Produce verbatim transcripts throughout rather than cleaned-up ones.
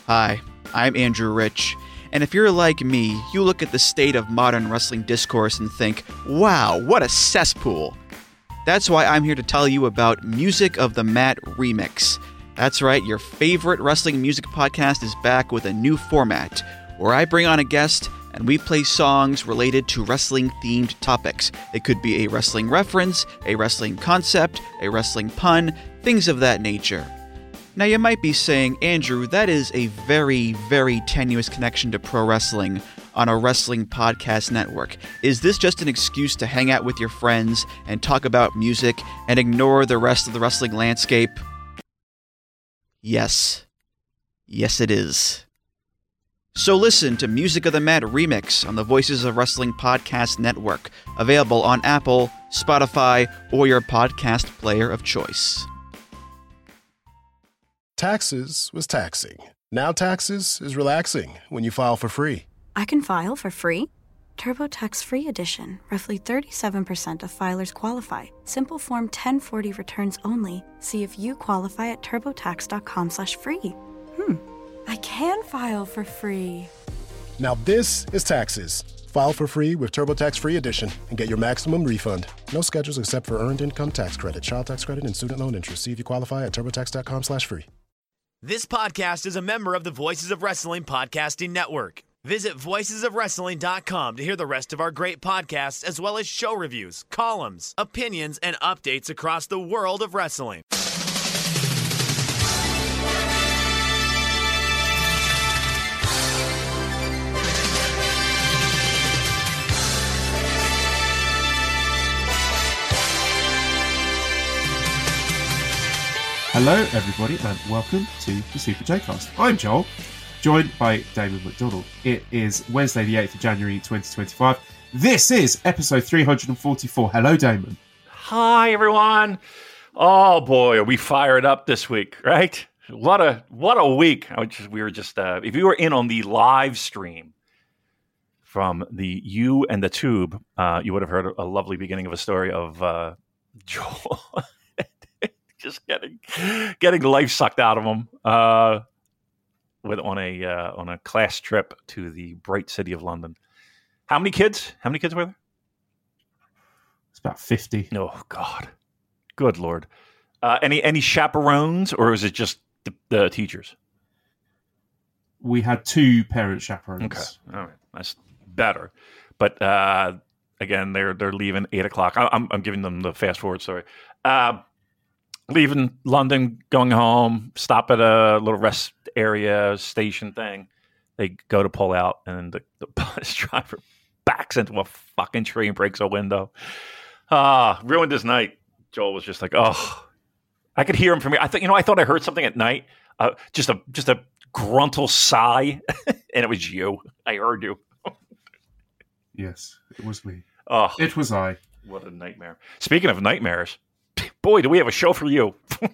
Hi, I'm Andrew Rich, and if you're like me, you look at the state of modern wrestling discourse and think, wow, what a cesspool. That's why I'm here to tell you about Music of the Mat Remix. That's right, your favorite wrestling music podcast is back with a new format, where I bring on a guest and we play songs related to wrestling-themed topics. It could be a wrestling reference, a wrestling concept, a wrestling pun, things of that nature. Now you might be saying, Andrew, that is a very, very tenuous connection to pro wrestling on a wrestling podcast network. Is this just an excuse to hang out with your friends and talk about music and ignore the rest of the wrestling landscape? Yes. Yes, it is. So listen to Music of the Mat Remix on the Voices of Wrestling Podcast Network, available on Apple, Spotify, or your podcast player of choice. Taxes was taxing. Now taxes is relaxing when you file for free. I can file for free? TurboTax Free Edition. Roughly thirty-seven percent of filers qualify. Simple Form ten forty returns only. See if you qualify at turbotax.com slash free. Hmm, I can file for free. Now this is taxes. File for free with TurboTax Free Edition and get your maximum refund. No schedules except for Earned Income Tax Credit, Child Tax Credit, and Student Loan Interest. See if you qualify at turbotax.com slash free. This podcast is a member of the Voices of Wrestling Podcasting Network. Visit voices of wrestling dot com to hear the rest of our great podcasts, as well as show reviews, columns, opinions, and updates across the world of wrestling. Hello, everybody, and welcome to the Super J-Cast. I'm Joel, joined by Damon McDonald. It is Wednesday, the eighth of January, twenty twenty-five. This is episode three hundred forty-four. Hello, Damon. Hi, everyone. Oh, boy, are we fired up this week, right? What a what a week. I was just, we were just, uh, if you were in on the live stream from the U and the Tube, uh, you would have heard a lovely beginning of a story of uh, Joel just getting getting life sucked out of him uh, with on a uh, on a class trip to the bright city of London. How many kids? How many kids were there? It's about fifty. Oh God, good Lord! Uh, any any chaperones, or is it just the, the teachers? We had two parent chaperones. Okay, all right, that's better. But uh, again, they're they're leaving eight o'clock. I, I'm I'm giving them the fast forward story. Uh, Leaving London, going home, stop at a little rest area, station thing. They go to pull out, and the, the bus driver backs into a fucking tree and breaks a window. Ah, ruined his night. Joel was just like, oh, I could hear him from here. I thought, you know, I thought I heard something at night, uh, just a just a gruntle sigh, and it was you. I heard you. Yes, it was me. Oh, it was I. What a nightmare. Speaking of nightmares. Boy, do we have a show for you.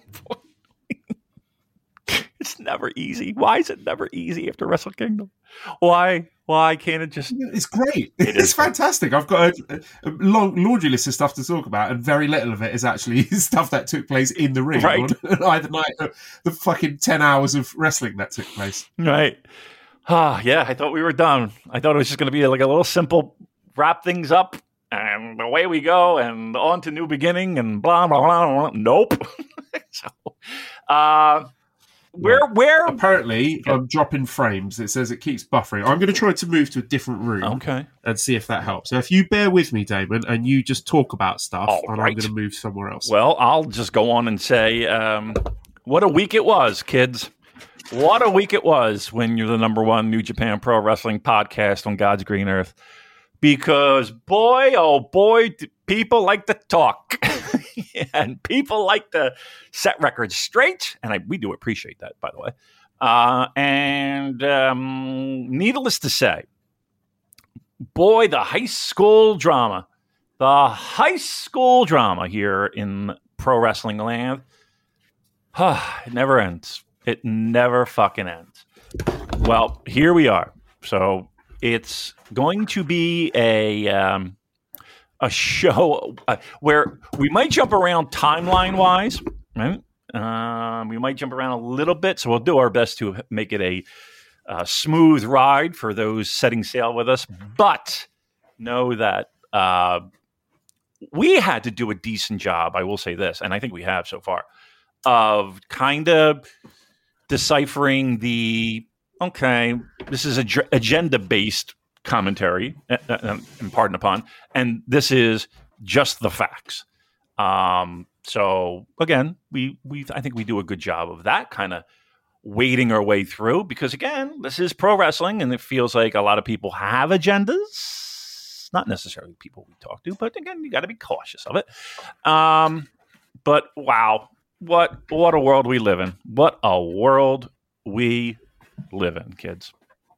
It's never easy. Why is it never easy after Wrestle Kingdom? Why? Why can't it just... It's great. It it's fantastic. I've got a, a long laundry list of stuff to talk about, and very little of it is actually stuff that took place in the ring. Right. On either night, the fucking ten hours of wrestling that took place. Right. Ah, yeah, I thought we were done. I thought it was just going to be like a little simple wrap things up. And away we go, and on to new beginning, and blah blah blah. blah. Nope. so, uh, where Well, where apparently Yeah. I'm dropping frames. It says it keeps buffering. I'm going to try to move to a different room. Okay. And see if that helps. So if you bear with me, Damon, and you just talk about stuff, All and right. I'm going to move somewhere else. Well, I'll just go on and say, um, what a week it was, kids. What a week it was when you're the number one New Japan Pro Wrestling podcast on God's green earth. Because boy, oh boy, do people like to talk, and people like to set records straight, and I, we do appreciate that, by the way. Uh, and um, needless to say, boy, the high school drama, the high school drama here in pro wrestling land, it never ends. It never fucking ends. Well, here we are. So it's going to be a um, a show uh, where we might jump around timeline wise, right? Um, we might jump around a little bit, so we'll do our best to make it a uh, smooth ride for those setting sail with us. But know that uh, we had to do a decent job, I will say this, and I think we have so far, of kind of deciphering the, okay, this is a agenda-based commentary, uh, and pardon the pun, and this is just the facts. Um, so again, we we I think we do a good job of that kind of wading our way through, because again, this is pro wrestling, and it feels like a lot of people have agendas. Not necessarily people we talk to, but again, you got to be cautious of it. Um, but wow, what what a world we live in! What a world we live in, kids.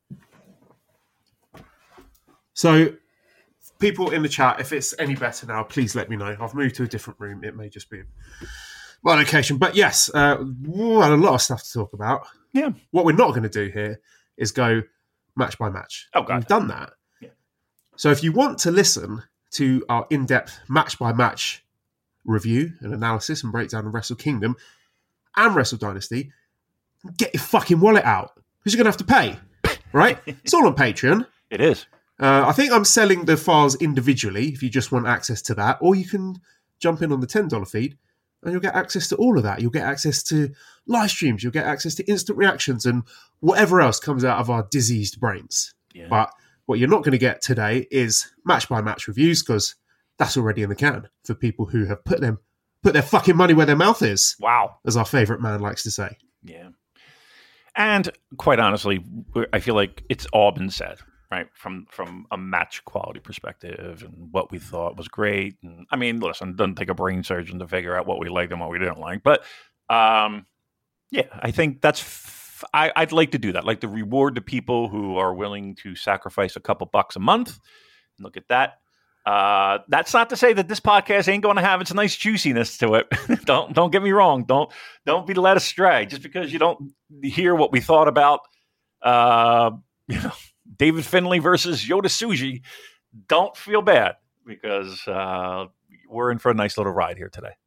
So, people in the chat, if it's any better now, please let me know. I've moved to a different room. It may just be my location. But yes, uh, we had a lot of stuff to talk about. Yeah. What we're not going to do here is go match by match. Oh, God. We've done that. Yeah. So if you want to listen to our in-depth match by match review and analysis and breakdown of Wrestle Kingdom and Wrestle Dynasty, get your fucking wallet out, because you're going to have to pay, right? It's all on Patreon. It is. Uh, I think I'm selling the files individually if you just want access to that, or you can jump in on the ten dollars feed and you'll get access to all of that. You'll get access to live streams, you'll get access to instant reactions and whatever else comes out of our diseased brains. Yeah. But what you're not going to get today is match-by-match reviews, because that's already in the can for people who have put them put their fucking money where their mouth is. Wow. As our favourite man likes to say. Yeah. And quite honestly, I feel like it's all been said. Right, from from a match quality perspective and what we thought was great. And I mean, listen, it doesn't take a brain surgeon to figure out what we liked and what we didn't like. But um, yeah, I think that's, f- I, I'd like to do that. Like to reward the people who are willing to sacrifice a couple bucks a month. Look at that. Uh, that's not to say that this podcast ain't going to have its nice juiciness to it. don't don't get me wrong. Don't don't be led astray just because you don't hear what we thought about, uh, you know, David Finlay versus Yota Tsuji. Don't feel bad, because uh, we're in for a nice little ride here today.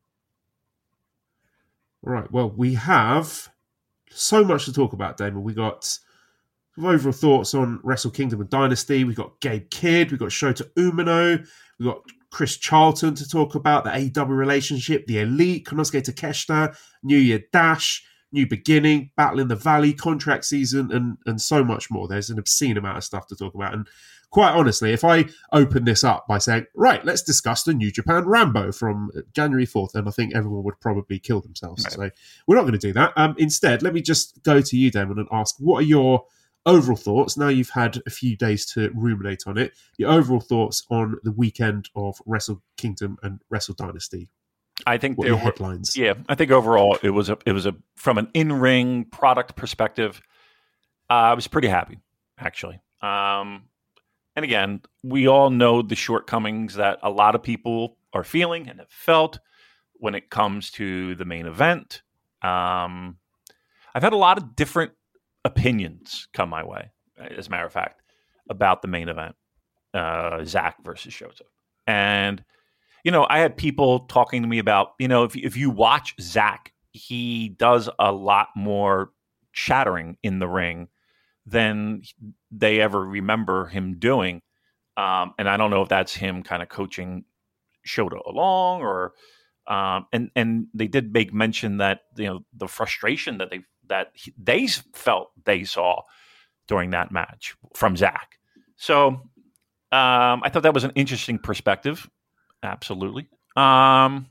All right. Well, we have so much to talk about, Damon. We got overall thoughts on Wrestle Kingdom and Dynasty. We got Gabe Kidd. We got Shota Umino. We got Chris Charlton to talk about the A E W relationship, the Elite, Konosuke Takeshita, New Year Dash, New Beginning, Battle in the Valley, contract season, and and so much more. There's an obscene amount of stuff to talk about. And quite honestly, if I open this up by saying, right, let's discuss the New Japan Rambo from January fourth, then I think everyone would probably kill themselves. Right. So we're not going to do that. Um, instead, let me just go to you, Damon, and ask, what are your overall thoughts, now you've had a few days to ruminate on it, your overall thoughts on the weekend of Wrestle Kingdom and Wrestle Dynasty? I think what there were were headlines. Yeah, I think overall it was a it was a from an in-ring product perspective, uh, I was pretty happy, actually. Um, and again, we all know the shortcomings that a lot of people are feeling and have felt when it comes to the main event. Um, I've had a lot of different opinions come my way, as a matter of fact, about the main event, uh, Zack versus Shota. And you know, I had people talking to me about, you know, if if you watch Zack, he does a lot more chattering in the ring than they ever remember him doing. Um, and I don't know if that's him kind of coaching Shota along, or um, and and they did make mention that, you know, the frustration that they that he, they felt they saw during that match from Zack. So um, I thought that was an interesting perspective. Absolutely. Um,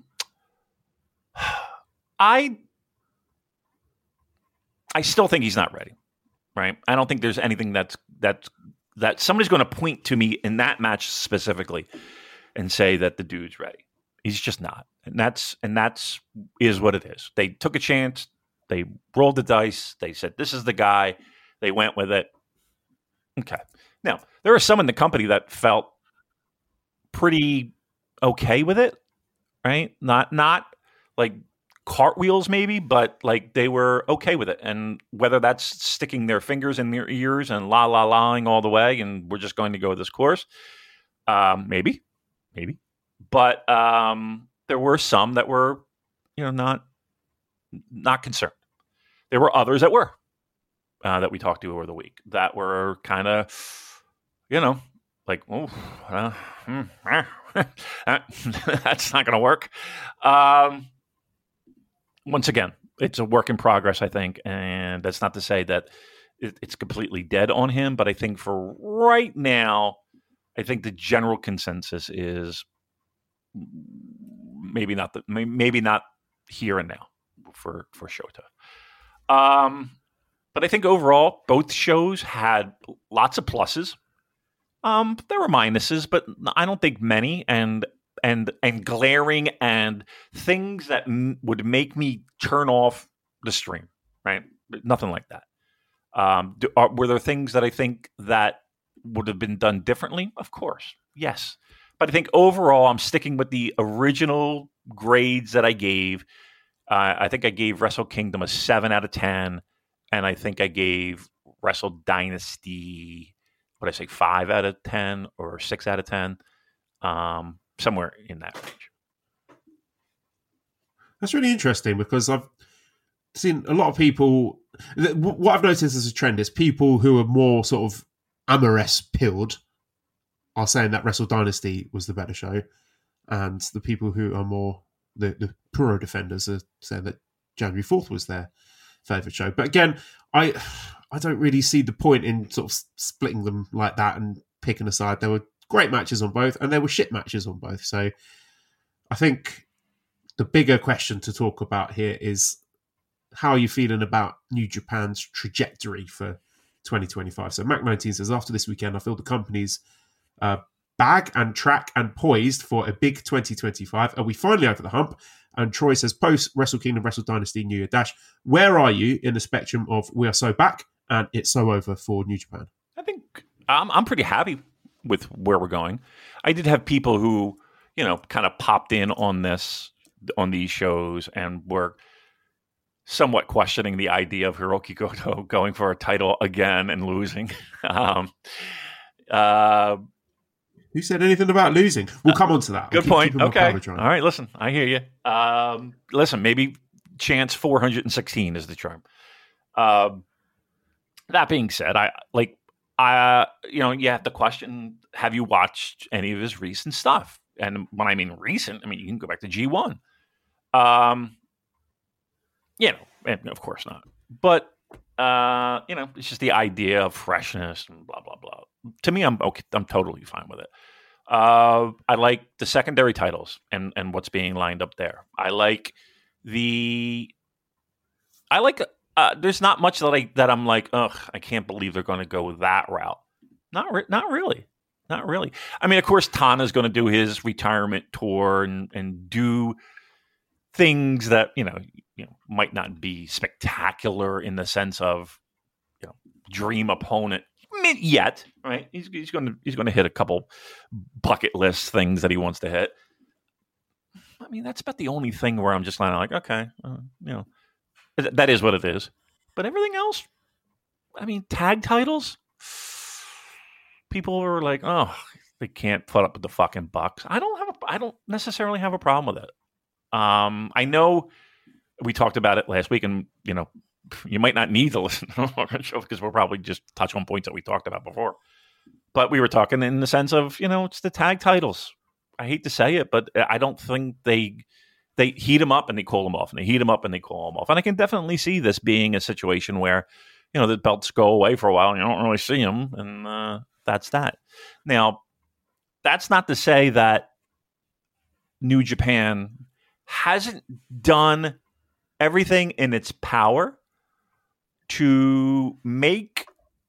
I I still think he's not ready, right? I don't think there's anything that's that's that somebody's going to point to me in that match specifically and say that the dude's ready. He's just not, and that's and that's is what it is. They took a chance. They rolled the dice. They said, "This is the guy." They went with it. Okay. Now there are some in the company that felt pretty okay with it, right? Not not like cartwheels maybe, but like they were okay with it. And whether that's sticking their fingers in their ears and la la laing all the way, and we're just going to go this course, um, maybe, maybe. But um, there were some that were, you know, not not concerned. There were others that were, uh, that we talked to over the week that were kind of, you know, like, oh, uh, hmm, ah, that's not going to work. Um, once again, it's a work in progress, I think. And that's not to say that it, it's completely dead on him. But I think for right now, I think the general consensus is maybe not the, maybe not here and now for, for Shota. Um, but I think overall, both shows had lots of pluses. Um, there were minuses, but I don't think many, and and and glaring and things that m- would make me turn off the stream. Right? Nothing like that. Um, do, are, were there things that I think that would have been done differently? Of course, yes. But I think overall, I'm sticking with the original grades that I gave. Uh, I think I gave Wrestle Kingdom a seven out of ten, and I think I gave Wrestle Dynasty, what did I say, five out of ten or six out of ten, um, somewhere in that range. That's really interesting because I've seen a lot of people. What I've noticed as a trend is people who are more sort of Amores pilled are saying that Wrestle Dynasty was the better show, and the people who are more the, the Puro defenders are saying that January fourth was their favourite show. But again, I I don't really see the point in sort of splitting them like that and picking a side. There were great matches on both, and there were shit matches on both. So I think the bigger question to talk about here is how are you feeling about New Japan's trajectory for twenty twenty-five? So Mac nineteen says, after this weekend, I feel the company's uh, bag and track and poised for a big twenty twenty-five. Are we finally over the hump? And Troy says, post Wrestle Kingdom, Wrestle Dynasty, New Year Dash, where are you in the spectrum of we are so back and it's so over for New Japan? I think I'm, I'm pretty happy with where we're going. I did have people who, you know, kind of popped in on this, on these shows and were somewhat questioning the idea of Hiroki Goto going for a title again and losing. um, uh, Who said anything about losing? We'll come on to that. Good point. Okay. All right. Listen, I hear you. Um, listen, maybe chance four hundred sixteen is the charm. Um, that being said, I like, I, you know, you have to question, have you watched any of his recent stuff? And when I mean recent, I mean, you can go back to G one. Um, you know, and of course not. But, uh, you know, it's just the idea of freshness and blah, blah, blah. To me, I'm okay. I'm totally fine with it. Uh, I like the secondary titles and, and what's being lined up there. I like the, I like, uh, there's not much that I, that I'm like, ugh, I can't believe they're going to go that route. Not, re- not really. Not really. I mean, of course, Tana's going to do his retirement tour and, and do things that, you know, you know, might not be spectacular in the sense of, you know, dream opponent yet, right? He's, he's going to he's going to hit a couple bucket list things that he wants to hit. I mean, that's about the only thing where I'm just kind of like, okay, uh, you know, th- that is what it is. But everything else, I mean, tag titles, people are like, oh, they can't put up with the fucking Bucks. I don't have a, I don't necessarily have a problem with it. Um, I know we talked about it last week, and you know, you might not need to listen to our show because we'll probably just touch on points that we talked about before. But we were talking in the sense of, you know, it's the tag titles. I hate to say it, but I don't think they they heat them up and they cool them off, and they heat them up and they cool them off. And I can definitely see this being a situation where, you know, the belts go away for a while and you don't really see them, and uh, that's that. Now, that's not to say that New Japan hasn't done everything in its power to make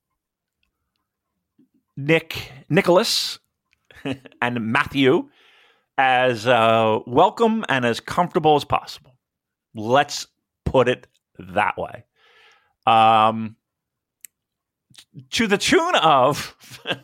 Nick, Nicholas, and Matthew as uh, welcome and as comfortable as possible. Let's put it that way. Um, to the tune of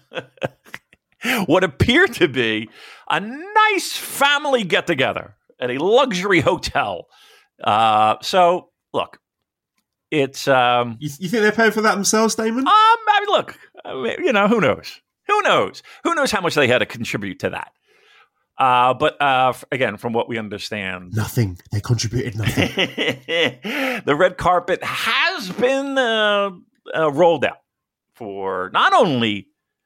what appeared to be a nice family get-together at a luxury hotel. Uh, so, look, it's... Um, you, you think they're paying for that themselves, Damon? Um, I mean, look, I mean, you know, who knows? Who knows? Who knows how much they had to contribute to that? Uh, but uh, f- again, from what we understand, Nothing. They contributed nothing. the red carpet has been uh, uh, rolled out for not only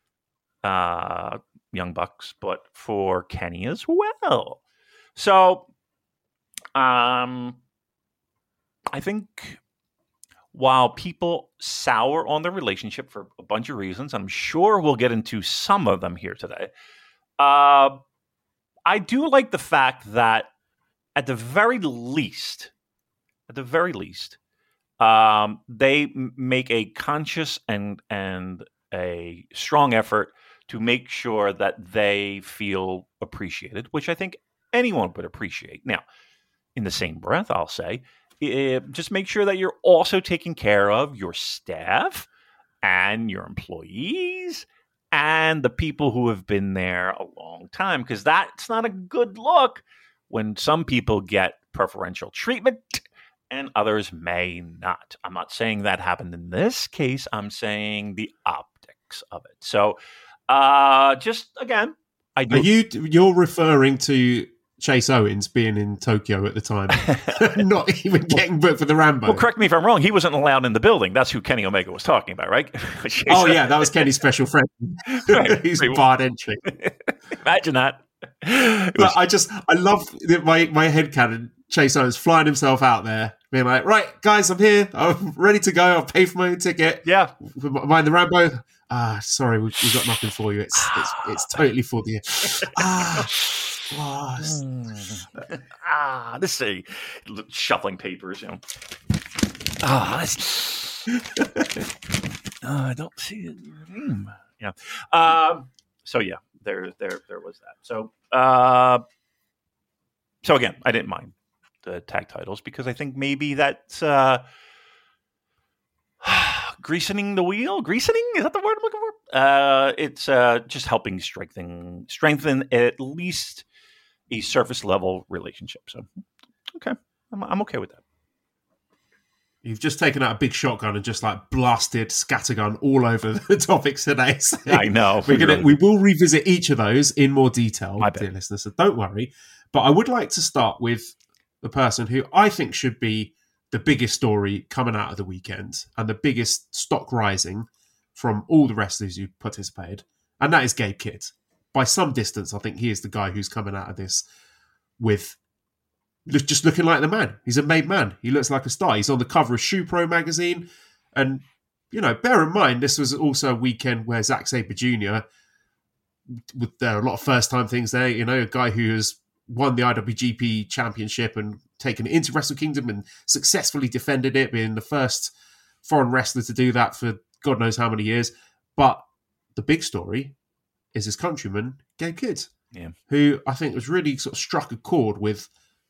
uh, Young Bucks, but for Kenny as well. So, um, I think while people sour on the relationship for a bunch of reasons, I'm sure we'll get into some of them here today. Uh, I do like the fact that at the very least, at the very least, um, they m- make a conscious and and a strong effort to make sure that they feel appreciated, which I think anyone would appreciate. Now, in the same breath, I'll say, eh, just make sure that you're also taking care of your staff and your employees and the people who have been there a long time, because that's not a good look when some people get preferential treatment and others may not. I'm not saying that happened in this case. I'm saying the optics of it. So, uh, just again, I do. Are you you're referring to Chase Owens being in Tokyo at the time, not even getting booked for the Rambo? Well, correct me if I'm wrong. He wasn't allowed in the building. That's who Kenny Omega was talking about, right? Oh yeah, that was Kenny's special friend. Right. He's barred entry. Imagine that. It But was- I just, I love my my headcanon. Chase Owens flying himself out there, being like, "Right, guys, I'm here. I'm ready to go. I'll pay for my own ticket. yeah. Mind the Rambo? Ah, sorry, we've, we've got nothing for you. It's it's, it's totally for the ah." ah, it's- Ah, let's see. Shuffling papers, you know. Ah, that's. Ah, I don't see it. Hmm. Yeah. Um. So yeah, there, there, there was that. So, uh, so again, I didn't mind the tag titles because I think maybe that's uh, greasing the wheel. Greasing, is that the word I'm looking for? Uh, it's uh, just helping strengthen strengthen at least a surface level relationship. So, okay, I'm, I'm okay with that. You've just taken out a big shotgun and just like blasted scattergun all over the topics today. So I know. We're gonna, Really. we will revisit each of those in more detail, I bet. dear listeners, so don't worry. But I would like to start with the person who I think should be the biggest story coming out of the weekend and the biggest stock rising from all the wrestlers who participated, and that is Gabe Kidd. By some distance, I think he is the guy who's coming out of this with just looking like the man. He's a made man. He looks like a star. He's on the cover of Shoe Pro magazine. And, you know, bear in mind, this was also a weekend where Zack Sabre Junior, with there are a lot of first-time things there, you know, a guy who has won the I W G P championship and taken it into Wrestle Kingdom and successfully defended it, being the first foreign wrestler to do that for God knows how many years. But the big story is his countryman, Gabe Kidd, Yeah. who I think was really sort of struck a chord with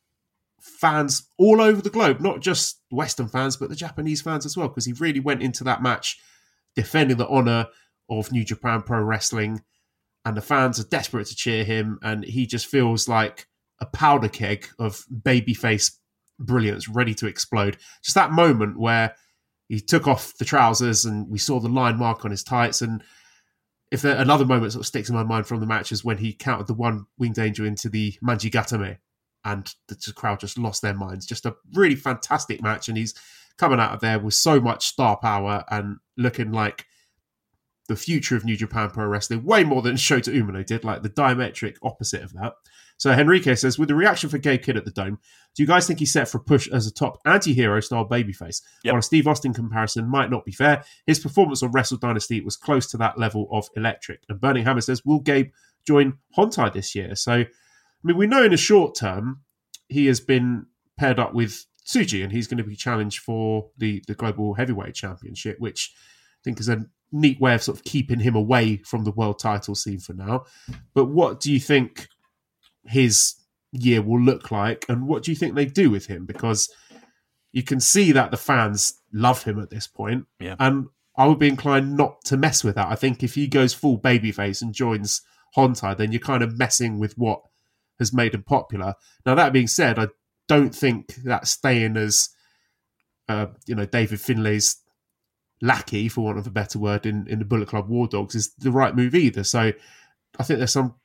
fans all over the globe, not just Western fans, but the Japanese fans as well, because he really went into that match defending the honor of New Japan Pro Wrestling, and the fans are desperate to cheer him, and he just feels like a powder keg of babyface brilliance ready to explode. Just that moment where he took off the trousers and we saw the line mark on his tights, and if there, another moment sort of sticks in my mind from the match is when he counted the one Winged Angel into the Manjigatame, and the crowd just lost their minds. Just a really fantastic match, and he's coming out of there with so much star power and looking like the future of New Japan Pro Wrestling, way more than Shota Umino did, like the diametric opposite of that. So Henrique says, with the reaction for Gabe Kidd at the Dome, do you guys think he's set for a push as a top anti-hero style babyface? Yep. While a Steve Austin comparison might not be fair, his performance on Wrestle Dynasty was close to that level of electric. And Burning Hammer says, will Gabe join Hontai this year? So, I mean, we know in the short term, he has been paired up with Tsuji, and he's going to be challenged for the, the Global Heavyweight Championship, which I think is a neat way of sort of keeping him away from the world title scene for now. But what do you think his year will look like, and what do you think they do with him? Because you can see that the fans love him at this point, Yeah. and I would be inclined not to mess with that. I think if he goes full babyface and joins Hontai, then you're kind of messing with what has made him popular. Now, that being said, I don't think that staying as uh, you know, David Finlay's lackey, for want of a better word, in, in the Bullet Club War Dogs is the right move either. So I think there's some quite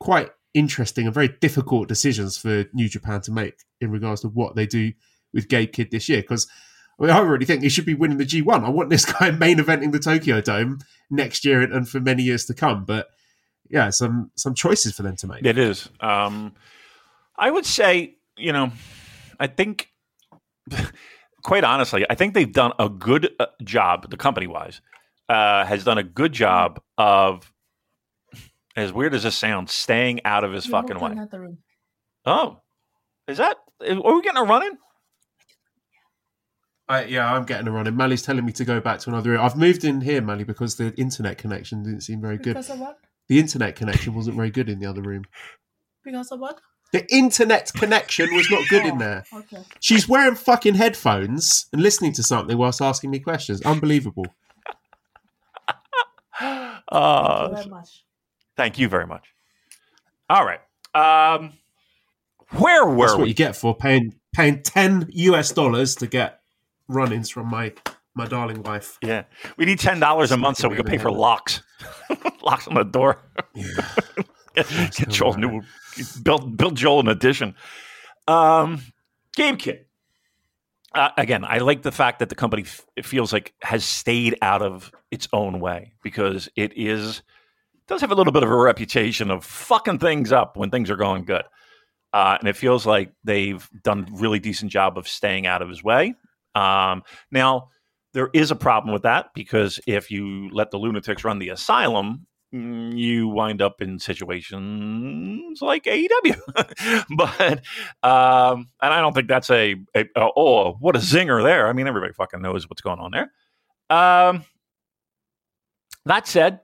interesting and very difficult decisions for New Japan to make in regards to what they do with Gabe Kidd this year. Because I mean, I already think he should be winning the G one. I want this guy main eventing the Tokyo Dome next year and, and for many years to come. But yeah, some some choices for them to make. It is. Um, I would say, you know, I think, quite honestly, I think they've done a good uh, job, the company-wise, uh, has done a good job of, as weird as this sounds, staying out of his You fucking moved to way. another room. Oh, is that? Are we getting a run-in? I, yeah, I'm getting a run in. Mali's telling me to go back to another room. I've moved in here, Mali, because the internet connection didn't seem very good. Because of what? The internet connection wasn't very good in the other room. Because of what? The internet connection was not good in there. Oh, okay. She's wearing fucking headphones and listening to something whilst asking me questions. Unbelievable. Thank Uh, you very much. thank you very much. All right. Um, where were That's what we? you get for paying paying ten U S dollars to get run-ins from my my darling wife. Yeah, we need ten dollars a month so we can pay for locks, locks on the door. get, get Joel new, build build Joel an addition. Um, Gabe Kidd. Uh, again, I like the fact that the company f- it feels like has stayed out of its own way because it is does have a little bit of a reputation of fucking things up when things are going good, uh, and it feels like they've done a really decent job of staying out of his way. Um, now. There is a problem with that because if you let the lunatics run the asylum, mm, you wind up in situations like A E W. But um, and I don't think that's a, a, a oh what a zinger there. I mean everybody fucking knows what's going on there. Um, that said,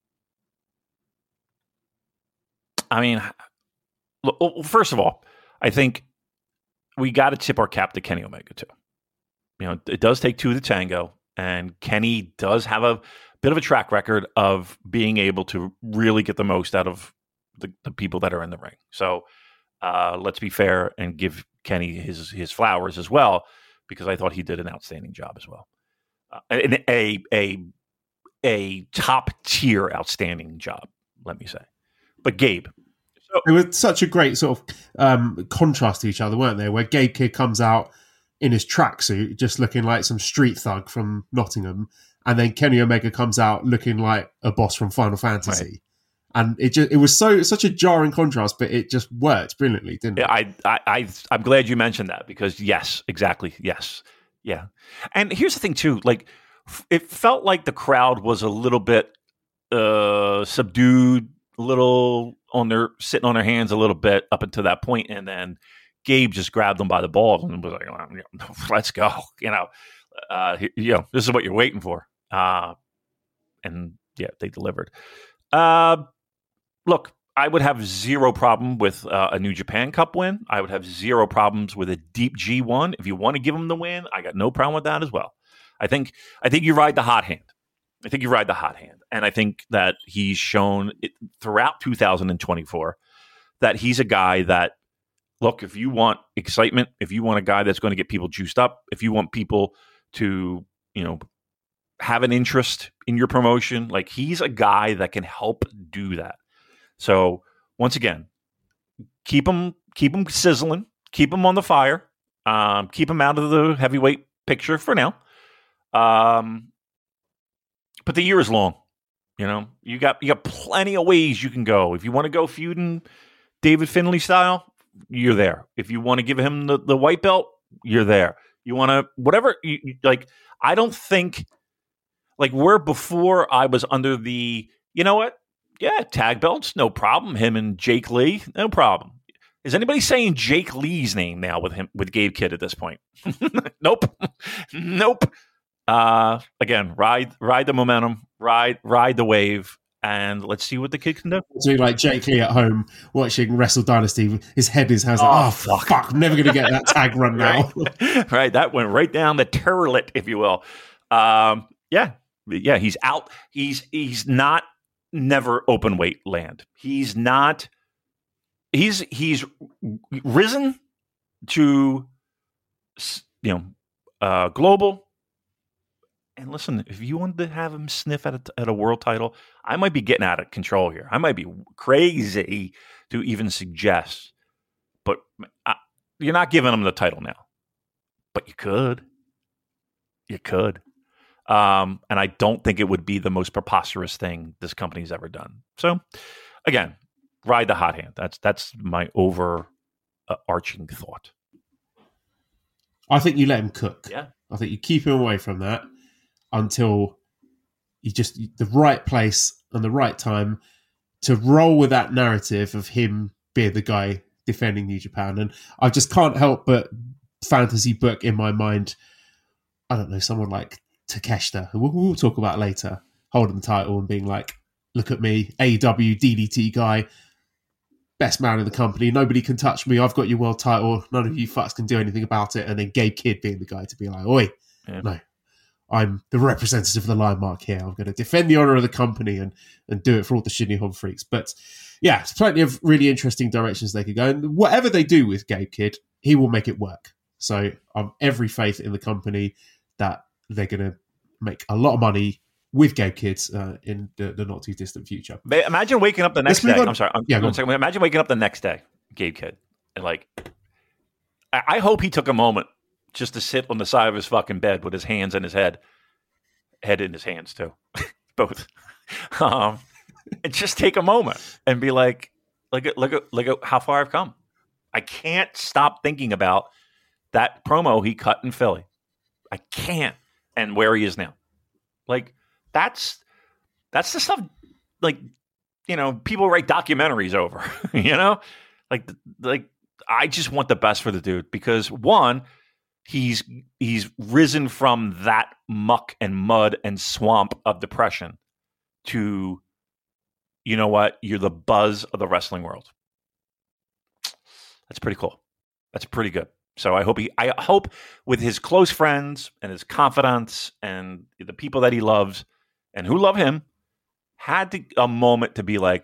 I mean, look, first of all, I think we got to tip our cap to Kenny Omega too. You know, it does take two to tango, and Kenny does have a bit of a track record of being able to really get the most out of the, the people that are in the ring. So uh, let's be fair and give Kenny his his flowers as well, because I thought he did an outstanding job as well, uh, a, a a a top tier outstanding job. Let me say, but Gabe. So, They were such a great sort of um, contrast to each other, weren't they? Where Gabe Kidd comes out in his tracksuit, just looking like some street thug from Nottingham, and then Kenny Omega comes out looking like a boss from Final Fantasy, right. and it just it was so such a jarring contrast, but it just worked brilliantly, didn't it? Yeah, I, I, I, I'm glad you mentioned that because yes, exactly, yes, yeah. And here's the thing too, like f- it felt like the crowd was a little bit uh, subdued, a little on their sitting on their hands a little bit up until that point, and then Gabe just grabbed them by the balls and was like, "Let's go!" You know, uh, you know, this is what you're waiting for. Uh, and yeah, they delivered. Uh, look, I would have zero problem with uh, a New Japan Cup win. I would have zero problems with a deep G one. If you want to give him the win, I got no problem with that as well. I think I think you ride the hot hand. I think you ride the hot hand, and I think that he's shown it throughout two thousand twenty-four that he's a guy that. Look, if you want excitement, if you want a guy that's going to get people juiced up, if you want people to, you know, have an interest in your promotion, like he's a guy that can help do that. So once again, keep him, keep him sizzling, keep him on the fire, um, keep him out of the heavyweight picture for now. Um, but the year is long, you know. You got you got plenty of ways you can go. If you want to go feuding David Finlay style. You're there. If you want to give him the, the white belt, you're there. You want to, whatever, you, you, like, I don't think, like, where before I was under the, you know what? Yeah, tag belts, no problem. Him and Jake Lee, no problem. Is anybody saying Jake Lee's name now with him, with Gabe Kidd at this point? Nope. Nope. Uh, again, ride, ride the momentum, ride, ride the wave. And let's see what the kid can do. So like Jake Lee at home watching Wrestle Dynasty, his head in his hands, like, Oh, oh, fuck. fuck, I'm never going to get that tag run now. right. right, that went right down the turlet, if you will. Um, yeah, yeah, he's out. He's he's not never open weight land. He's not. He's he's risen to you know uh, global, And listen, if you wanted to have him sniff at a, at a world title, I might be getting out of control here. I might be crazy to even suggest. But I, you're not giving him the title now. But you could. You could. Um, and I don't think it would be the most preposterous thing this company's ever done. So, again, ride the hot hand. That's that's my overarching thought. I think you let him cook. Yeah. I think you keep him away from that until you just the right place and the right time to roll with that narrative of him being the guy defending New Japan. And I just can't help but fantasy book in my mind, I don't know, someone like Takeshita, who we'll, we'll talk about later, holding the title and being like, look at me, A E W D D T guy, best man in the company, nobody can touch me, I've got your world title, none of you fucks can do anything about it. And then Gabe Kidd being the guy to be like, oi, yeah. no, I'm the representative of the line mark here. I'm going to defend the honour of the company and, and do it for all the Shinny Hon freaks. But yeah, there's plenty of really interesting directions they could go. And whatever they do with Gabe Kidd, he will make it work. So I'm every faith in the company that they're going to make a lot of money with Gabe Kidd uh, in the, the not too distant future. Imagine waking up the next day. On. I'm sorry. I'm, yeah, I'm sorry. Imagine waking up the next day, Gabe Kidd, and like, I, I hope he took a moment just to sit on the side of his fucking bed with his hands in his head, head in his hands too, both, um, and just take a moment and be like, look at look at look at how far I've come. I can't stop thinking about that promo he cut in Philly. I can't, and where he is now. Like, that's that's the stuff, like, you know, people write documentaries over, you know? Like, like I just want the best for the dude because, one, he's he's risen from that muck and mud and swamp of depression to, you know what, you're the buzz of the wrestling world. That's pretty cool. That's pretty good. So I hope he, I hope with his close friends and his confidants and the people that he loves and who love him, had to, a moment to be like,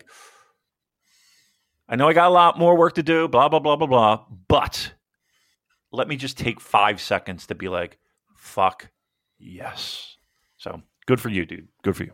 I know I got a lot more work to do, blah, blah, blah, blah, blah, but let me just take five seconds to be like, fuck yes. So good for you, dude. Good for you.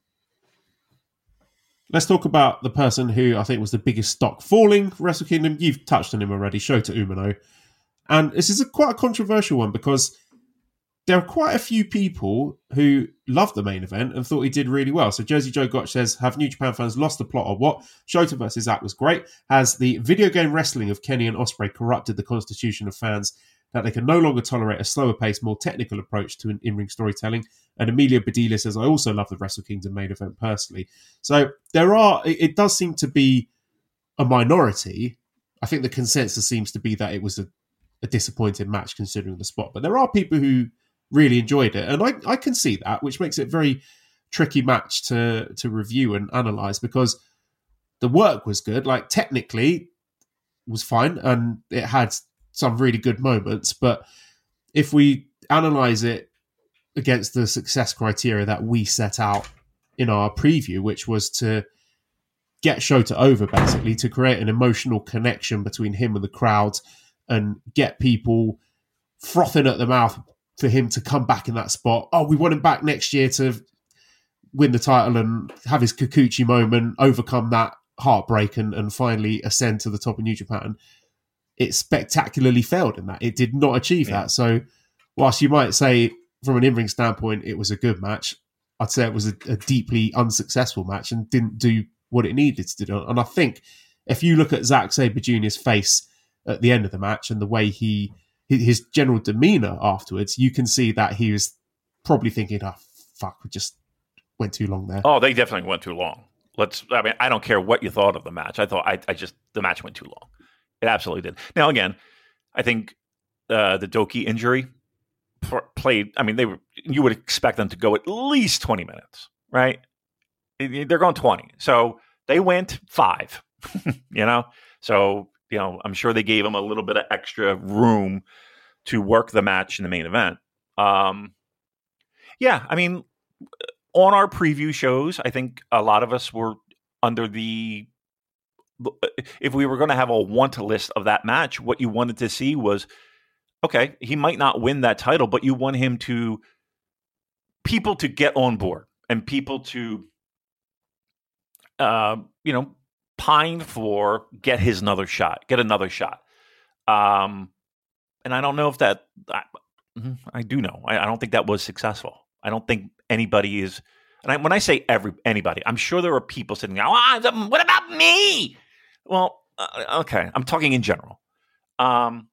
Let's talk about the person who I think was the biggest stock falling for Wrestle Kingdom. You've touched on him already, Shota Umino. And this is a quite a controversial one because there are quite a few people who loved the main event and thought he did really well. So Jersey Joe Gotch says, have New Japan fans lost the plot or what? Shota versus Zack was great. Has the video game wrestling of Kenny and Ospreay corrupted the constitution of fans that they can no longer tolerate a slower paced, more technical approach to an in-ring storytelling? And Emilio Badilla says, I also love the Wrestle Kingdom main event personally. So there are, it, it does seem to be a minority. I think the consensus seems to be that it was a, a disappointing match considering the spot. But there are people who really enjoyed it. And I, I can see that, which makes it a very tricky match to, to review and analyse because the work was good. Like, technically, it was fine and it had some really good moments. But if we analyse it against the success criteria that we set out in our preview, which was to get Shota over, basically, to create an emotional connection between him and the crowd and get people frothing at the mouth for him to come back in that spot. Oh, we want him back next year to win the title and have his Kikuchi moment, overcome that heartbreak and, and finally ascend to the top of New Japan. It spectacularly failed in that. It did not achieve yeah. that. So whilst you might say from an in-ring standpoint, it was a good match, I'd say it was a, a deeply unsuccessful match and didn't do what it needed to do. And I think if you look at Zack Sabre Junior's face at the end of the match and the way he, his general demeanour afterwards, you can see that he was probably thinking, oh, fuck, we just went too long there. Oh, they definitely went too long. Let's, I mean, I don't care what you thought of the match. I thought, I, I just, the match went too long. It absolutely did. Now, again, I think uh, the Doki injury played, I mean, they were, you would expect them to go at least twenty minutes, right? They're going twenty. So they went five, you know? So, you know, I'm sure they gave him a little bit of extra room to work the match in the main event. Um, yeah, I mean, on our preview shows, I think a lot of us were under the, if we were going to have a want list of that match, what you wanted to see was, okay, he might not win that title, but you want him to people to get on board and people to, uh, you know, pine for get his another shot, get another shot. Um, and I don't know if that, I, I do know, I, I don't think that was successful. I don't think anybody is, and I, when I say every anybody, I'm sure there are people sitting there, oh, what about me? Well, uh, okay, I'm talking in general. Um,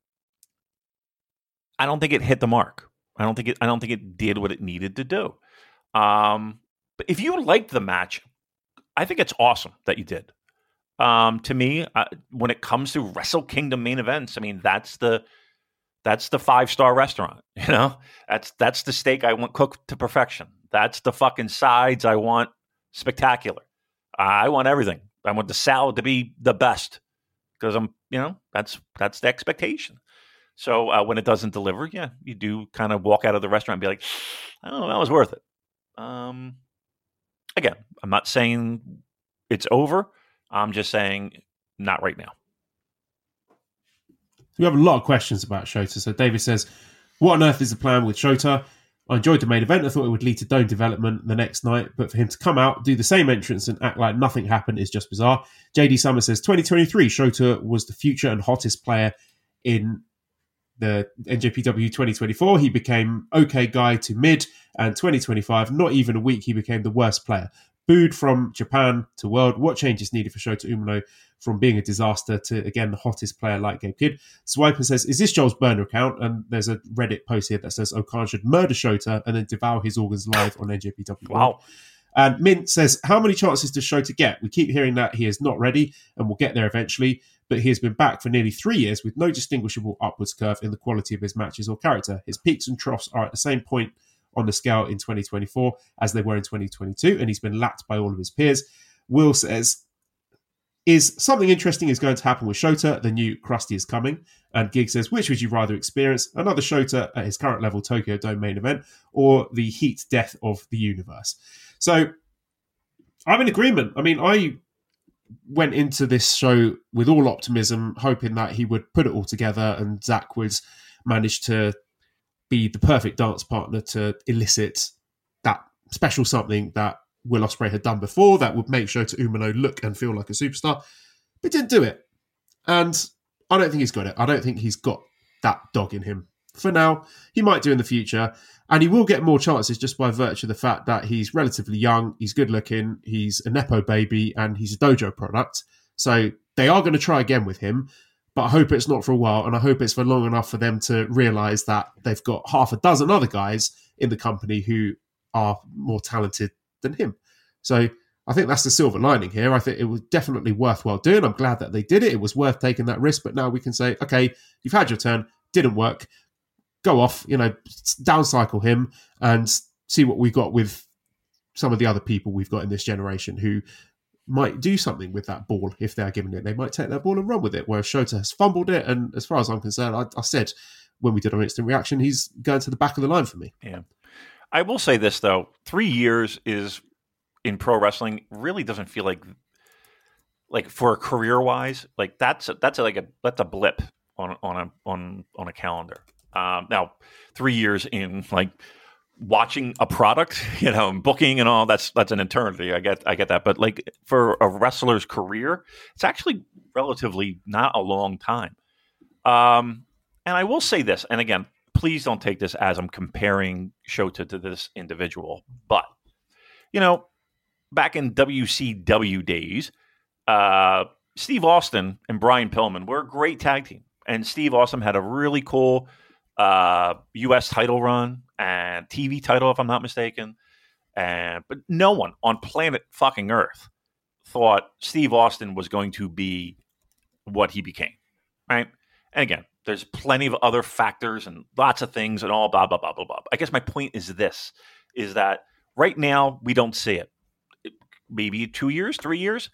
I don't think it hit the mark. I don't think it. I don't think it did what it needed to do. Um, but if you liked the match, I think it's awesome that you did. Um, to me, uh, when it comes to Wrestle Kingdom main events, I mean that's the that's the five star restaurant. You know, that's that's the steak I want cooked to perfection. That's the fucking sides I want spectacular. I want everything. I want the salad to be the best because I'm, you know, that's that's the expectation. So uh, when it doesn't deliver, yeah, you do kind of walk out of the restaurant and be like, oh, that was worth it. Um, again, I'm not saying it's over. I'm just saying not right now. We have a lot of questions about Shota. So David says, what on earth is the plan with Shota? I enjoyed the main event. I thought it would lead to Dome development the next night, but for him to come out, do the same entrance and act like nothing happened is just bizarre. J D Summer says, twenty twenty-three, Shota was the future and hottest player in the N J P W twenty twenty-four. He became okay guy to mid, and twenty twenty-five, not even a week, he became the worst player. Booed from Japan to world. What change is needed for Shota Umino from being a disaster to, again, the hottest player like Gabe Kidd? Swiper says, is this Joel's burner account? And there's a Reddit post here that says O'Khan should murder Shota and then devour his organs live on N J P W. Wow. And Mint says, how many chances does Shota get? We keep hearing that he is not ready and will get there eventually, but he has been back for nearly three years with no distinguishable upwards curve in the quality of his matches or character. His peaks and troughs are at the same point on the scale in twenty twenty-four as they were in twenty twenty-two, and he's been lapped by all of his peers. Will says, is something interesting is going to happen with Shota? The new Krusty is coming. And Gig says, which would you rather experience? Another Shota at his current level Tokyo Dome main event or the heat death of the universe? So I'm in agreement. I mean, I went into this show with all optimism, hoping that he would put it all together and Zach would manage to be the perfect dance partner to elicit that special something that Will Ospreay had done before that would make Shota Umino look and feel like a superstar, but didn't do it. And I don't think he's got it. I don't think he's got that dog in him. For now, he might do in the future, and he will get more chances just by virtue of the fact that he's relatively young, he's good looking, he's a Nepo baby, and he's a dojo product. So they are going to try again with him, but I hope it's not for a while, and I hope it's for long enough for them to realise that they've got half a dozen other guys in the company who are more talented than him. So I think that's the silver lining here. I think it was definitely worthwhile doing. I'm glad that they did it. It was worth taking that risk, but now we can say, okay, you've had your turn, didn't work, go off, you know, downcycle him and see what we got with some of the other people we've got in this generation who might do something with that ball if they're given it. They might take that ball and run with it, whereas Shota has fumbled it, and as far as I'm concerned, I, I said when we did our instant reaction, he's going to the back of the line for me. Yeah. I will say this, though. Three years is, in pro wrestling, really doesn't feel like, like for career-wise, like that's a, that's a, like a that's a blip on on a on on a calendar. Um, now, three years in, like, watching a product, you know, and booking and all, that's that's an eternity. I get I get that. But like for a wrestler's career, it's actually relatively not a long time. Um, and I will say this, and again, please don't take this as I'm comparing Shota to this individual. But, you know, back in W C W days, uh, Steve Austin and Brian Pillman were a great tag team. And Steve Austin had a really cool uh, U S title run and T V title, if I'm not mistaken. And but no one on planet fucking Earth thought Steve Austin was going to be what he became, right? And again, there's plenty of other factors and lots of things and all blah, blah, blah, blah, blah. I guess my point is this, is that right now we don't see it. Maybe two years, three years.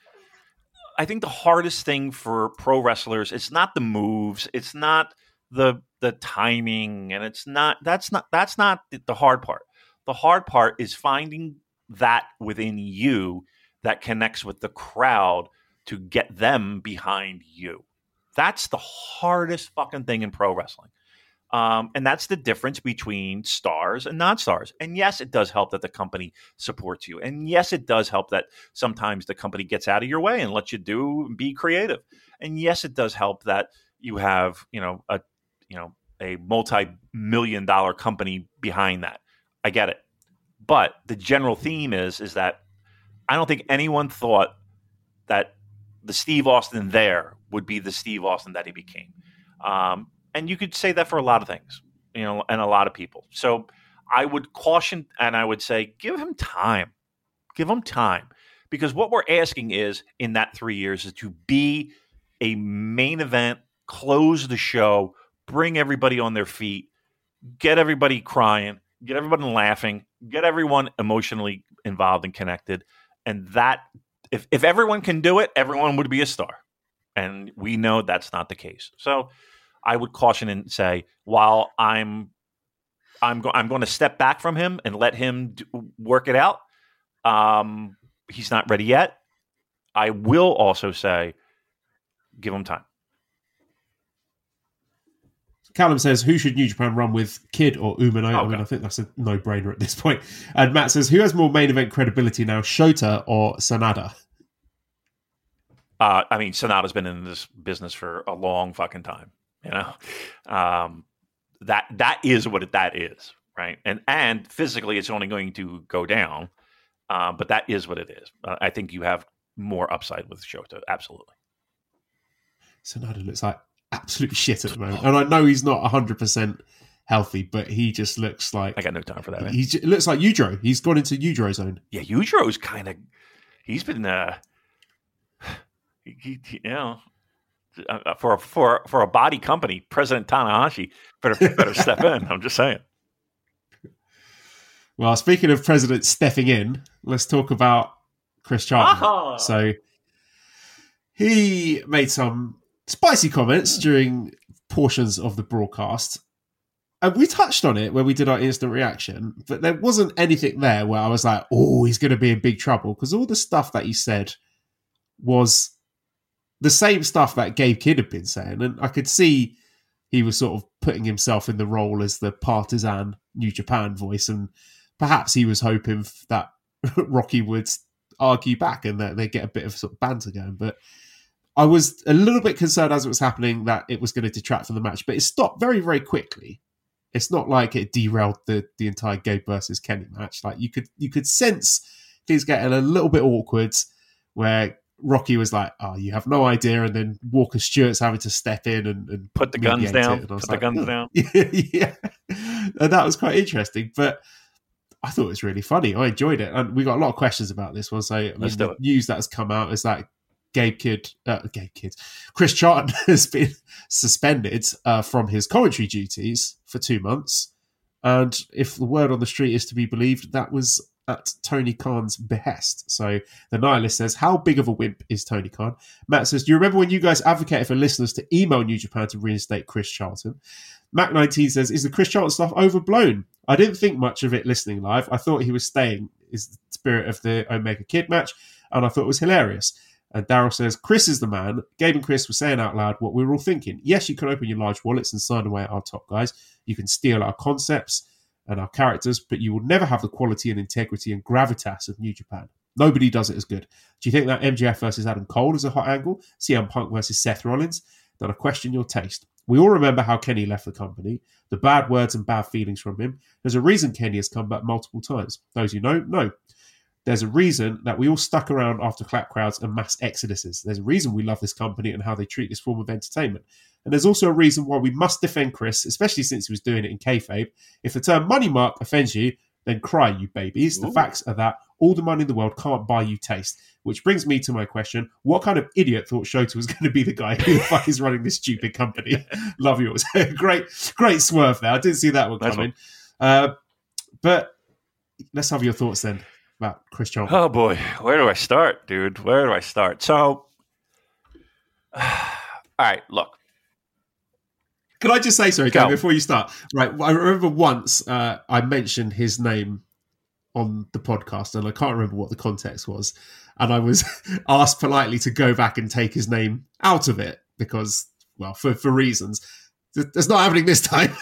I think the hardest thing for pro wrestlers, it's not the moves, it's not the the timing, and it's not that's not that's not the hard part. The hard part is finding that within you that connects with the crowd to get them behind you. That's the hardest fucking thing in pro wrestling. Um, and that's the difference between stars and non-stars. And yes, it does help that the company supports you. And yes, it does help that sometimes the company gets out of your way and lets you do be creative. And yes, it does help that you have, you know, a you know, a multi-million dollar company behind that. I get it. But the general theme is is that I don't think anyone thought that the Steve Austin there would be the Steve Austin that he became. Um, and you could say that for a lot of things, you know, and a lot of people. So I would caution and I would say, give him time. Give him time. Because what we're asking is, in that three years, is to be a main event, close the show, bring everybody on their feet, get everybody crying, get everybody laughing, get everyone emotionally involved and connected. And that, if, if everyone can do it, everyone would be a star. And we know that's not the case. So I would caution and say, while I'm I'm, go- I'm going to step back from him and let him do, work it out, um, he's not ready yet. I will also say, give him time. Callum says, who should New Japan run with, Kid or Umino? Oh, I mean, God. I think that's a no-brainer at this point. And Matt says, who has more main event credibility now, Shota or Sanada? Uh, I mean, Sonata's been in this business for a long fucking time. You know, um, that that is what it, that is, right? And and physically, it's only going to go down, uh, but that is what it is. Uh, I think you have more upside with Shota, absolutely. Sanada looks like absolute shit at the moment, and I know he's not one hundred percent healthy, but he just looks like I got no time for that. Man. He j- looks like Udro. He's gone into Udro zone. Yeah, Udro's kind of he's been uh, he, he, you know. Uh, for a for for a body company, President Tanahashi better better step in. I'm just saying. Well, speaking of president stepping in, let's talk about Chris Charlton. Ah! So he made some spicy comments during portions of the broadcast, and we touched on it when we did our instant reaction. But there wasn't anything there where I was like, "Oh, he's going to be in big trouble," because all the stuff that he said was the same stuff that Gabe Kidd had been saying. And I could see he was sort of putting himself in the role as the partisan New Japan voice. And perhaps he was hoping that Rocky would argue back and that they get a bit of sort of banter going. But I was a little bit concerned as it was happening that it was going to detract from the match. But it stopped very, very quickly. It's not like it derailed the, the entire Gabe versus Kenny match. Like you could, you could sense things getting a little bit awkward where Rocky was like, "Oh, you have no idea," and then Walker Stewart's having to step in and, and put the guns down. Put the like, guns oh. down. Yeah, and that was quite interesting. But I thought it was really funny. I enjoyed it, and we got a lot of questions about this one. So I mean, Let's do the it. news that has come out is that Gabe Kidd, uh, Gabe Kidd, Chris Charlton has been suspended uh, from his commentary duties for two months, and if the word on the street is to be believed, that was at Tony Khan's behest. So the Nihilist says, how big of a wimp is Tony Khan? Matt says, do you remember when you guys advocated for listeners to email New Japan to reinstate Chris Charlton? Mac nineteen says, is the Chris Charlton stuff overblown? I didn't think much of it listening live. I thought he was staying, is the spirit of the Omega Kid match, and I thought it was hilarious. And Daryl says, Chris is the man. Gabe and Chris were saying out loud what we were all thinking. Yes, you can open your large wallets and sign away at our top guys. You can steal our concepts and our characters, but you will never have the quality and integrity and gravitas of New Japan. Nobody does it as good. Do you think that M J F versus Adam Cole is a hot angle? C M Punk versus Seth Rollins? Then I question your taste. We all remember how Kenny left the company, the bad words and bad feelings from him. There's a reason Kenny has come back multiple times. Those who know, know. There's a reason that we all stuck around after clap crowds and mass exoduses. There's a reason we love this company and how they treat this form of entertainment. And there's also a reason why we must defend Chris, especially since he was doing it in kayfabe. If the term money mark offends you, then cry, you babies. Ooh. The facts are that all the money in the world can't buy you taste. Which brings me to my question. What kind of idiot thought Shota was going to be the guy who the fuck is running this stupid company? Love yours. great, great swerve there. I didn't see that one Nice coming. Uh, but let's have your thoughts then about Chris Charlton. Oh boy, where do I start, dude? Where do I start? So, all right, look. Can I just say, sorry, Go. Dave, before you start? Right, I remember once uh, I mentioned his name on the podcast, and I can't remember what the context was. And I was asked politely to go back and take his name out of it because, well, for, for reasons. It's not happening this time.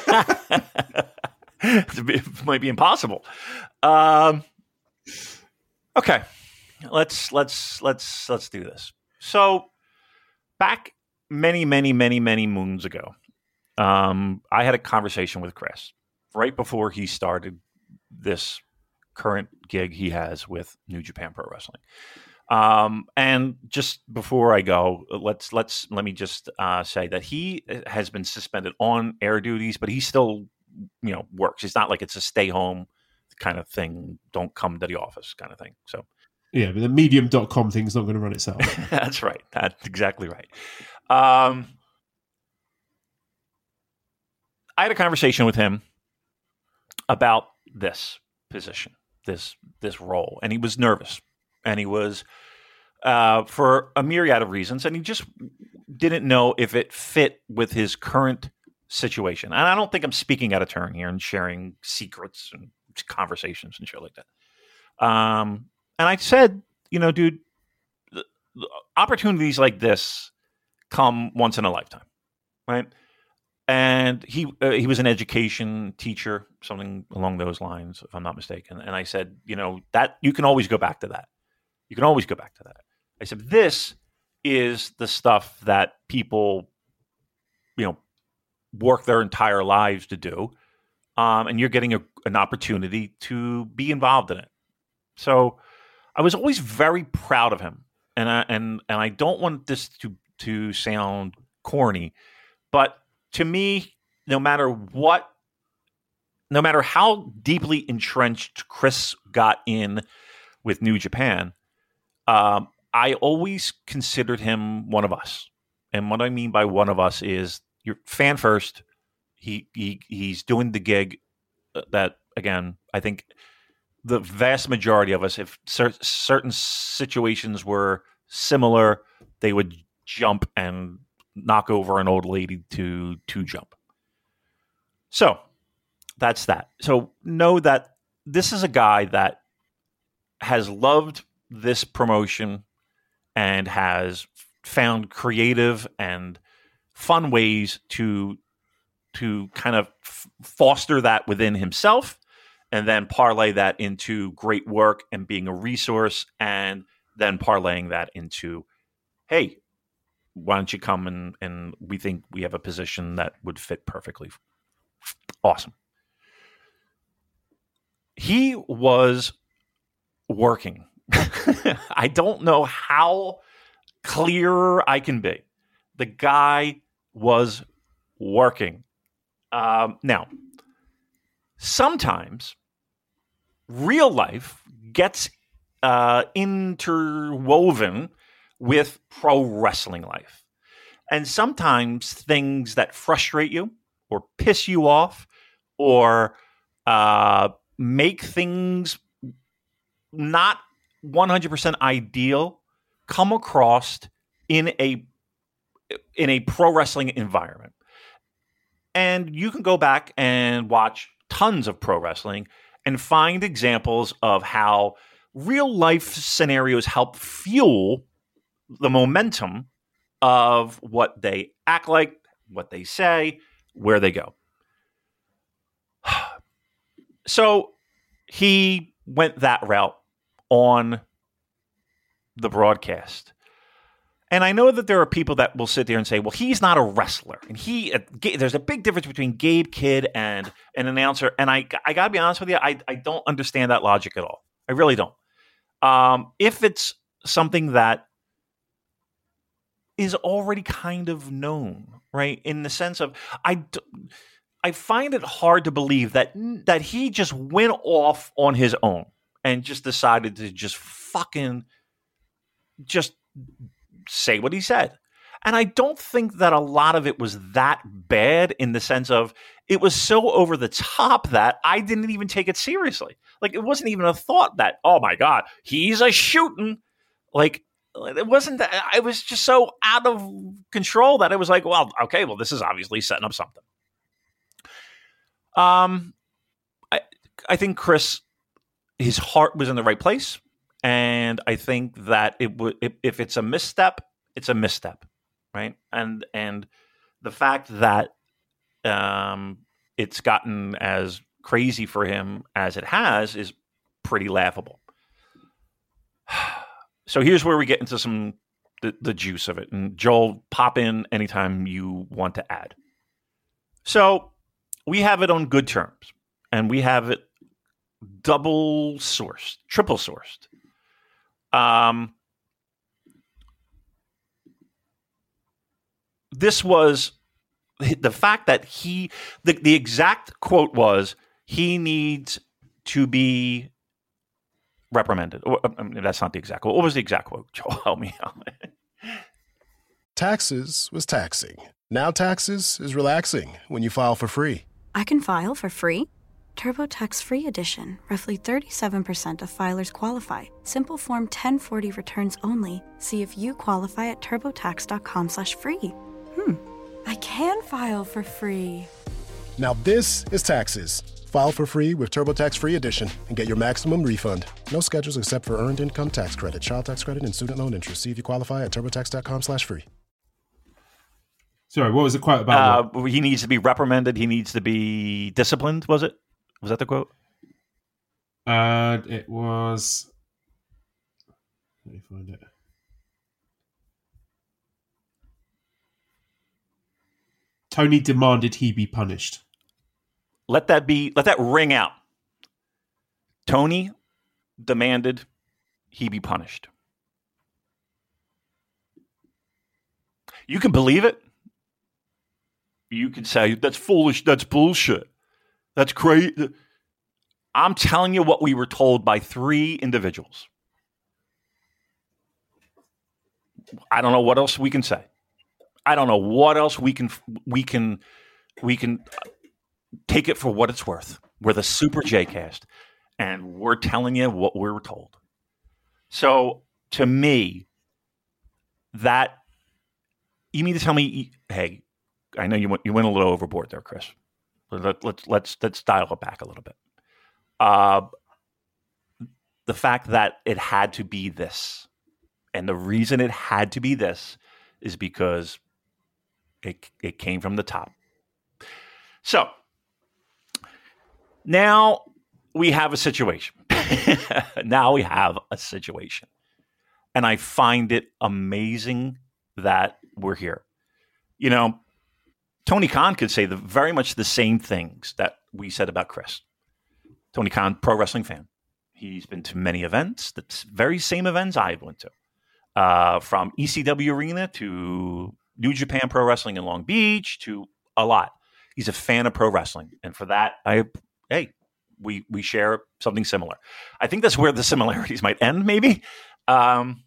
It might be impossible. Um, okay, let's let's let's let's do this. So, back many, many, many, many moons ago, um, I had a conversation with Chris right before he started this current gig he has with New Japan Pro Wrestling. Um, and just before I go, let's let's let me just uh, say that he has been suspended on air duties, but he still, you know, works. It's not like it's a stay home kind of thing. Don't come to the office kind of thing. So yeah, but the medium dot com thing's not going to run itself. That's right. That's exactly right. Um, I had a conversation with him about this position, this this role, and he was nervous. And he was, uh, for a myriad of reasons, and he just didn't know if it fit with his current situation. And I don't think I'm speaking out of turn here and sharing secrets and conversations and shit like that. Um, and I said, you know, dude, the, the opportunities like this come once in a lifetime, right? And he uh, he was an education teacher, something along those lines, if I'm not mistaken. And I said, you know, that you can always go back to that. You can always go back to that. I said, this is the stuff that people, you know, work their entire lives to do. Um, and you're getting a, an opportunity to be involved in it. So I was always very proud of him. And I, and, and I don't want this to, to sound corny, but to me, no matter what, no matter how deeply entrenched Chris got in with New Japan, Um, I always considered him one of us. And what I mean by one of us is you're fan first. He, he he's doing the gig that, again, I think the vast majority of us, if cer- certain situations were similar, they would jump and knock over an old lady to to jump. So that's that. So know that this is a guy that has loved this promotion and has found creative and fun ways to to kind of f- foster that within himself and then parlay that into great work and being a resource and then parlaying that into, hey, why don't you come and, and we think we have a position that would fit perfectly. Awesome. He was working. I don't know how clear I can be. The guy was working. Um, now, sometimes real life gets uh, interwoven with pro wrestling life. And sometimes things that frustrate you or piss you off or uh, make things not one hundred percent ideal come across in a in a pro wrestling environment. And you can go back and watch tons of pro wrestling and find examples of how real life scenarios help fuel the momentum of what they act like, what they say, where they go. So he went that route on the broadcast. And I know that there are people that will sit there and say, well, he's not a wrestler. And he, uh, G- there's a big difference between Gabe Kidd and an announcer. And I, I got to be honest with you, I, I don't understand that logic at all. I really don't. Um, if it's something that is already kind of known, right? In the sense of, I, d- I find it hard to believe that that he just went off on his own and just decided to just fucking just say what he said. And I don't think that a lot of it was that bad in the sense of it was so over the top that I didn't even take it seriously. Like, it wasn't even a thought that, oh my God, he's a shooting. Like, it wasn't that. I was just so out of control that it was like, well, okay, well, this is obviously setting up something. Um, I, I think Chris, his heart was in the right place. And I think that it would, if, if it's a misstep, it's a misstep. Right. And, and the fact that um, it's gotten as crazy for him as it has is pretty laughable. So here's where we get into some the, the juice of it. And Joel, pop in anytime you want to add. So we have it on good terms, and we have it double sourced, triple sourced. Um, this was the fact that he, the, the exact quote was, he needs to be reprimanded. I mean, that's not the exact quote. What was the exact quote? Joel, help me out. Taxes was taxing. Now taxes is relaxing when you file for free. I can file for free? TurboTax Free Edition. Roughly thirty-seven percent of filers qualify. Simple Form ten forty returns only. See if you qualify at turbotax.com slash free. Hmm. I can file for free. Now this is taxes. File for free with TurboTax Free Edition and get your maximum refund. No schedules except for earned income tax credit, child tax credit, and student loan interest. See if you qualify at turbotax.com slash free. Sorry, what was the quote about? Uh, he needs to be reprimanded. He needs to be disciplined, was it? Was that the quote? Uh, it was... Let me find it. Tony demanded he be punished. Let that be, let that ring out. Tony demanded he be punished. You can believe it. You can say, that's foolish, that's bullshit. That's crazy. I'm telling you what we were told by three individuals. I don't know what else we can say. I don't know what else we can, we can, we can... Take it for what it's worth. We're the Super J-Cast, and we're telling you what we were told. So, to me, that you mean to tell me, hey, I know you went you went a little overboard there, Chris. Let, let's let's let's dial it back a little bit. Uh, the fact that it had to be this, and the reason it had to be this, is because it it came from the top. So. Now we have a situation. now we have a situation. And I find it amazing that we're here. You know, Tony Khan could say the, very much the same things that we said about Chris. Tony Khan, pro wrestling fan. He's been to many events, the very same events I went to. Uh, from E C W Arena to New Japan Pro Wrestling in Long Beach to a lot. He's a fan of pro wrestling. And for that, I... Hey, we we share something similar. I think that's where the similarities might end, maybe. Um,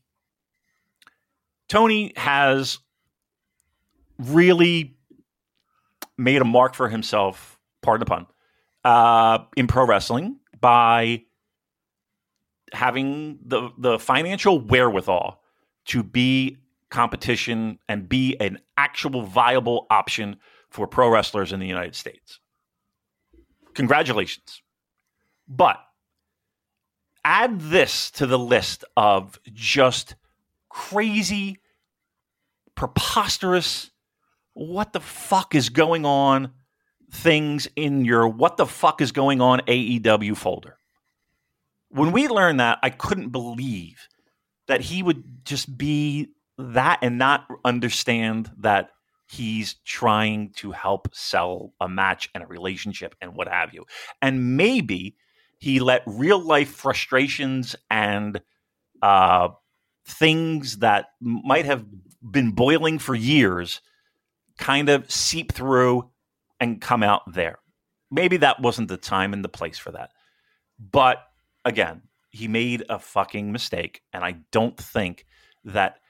Tony has really made a mark for himself, pardon the pun, uh, in pro wrestling by having the, the financial wherewithal to be competition and be an actual viable option for pro wrestlers in the United States. Congratulations. But add this to the list of just crazy, preposterous, what the fuck is going on things in your what the fuck is going on A E W folder. When we learned that, I couldn't believe that he would just be that and not understand that he's trying to help sell a match and a relationship and what have you. And maybe he let real life frustrations and uh, things that might have been boiling for years kind of seep through and come out there. Maybe that wasn't the time and the place for that. But again, he made a fucking mistake. And I don't think that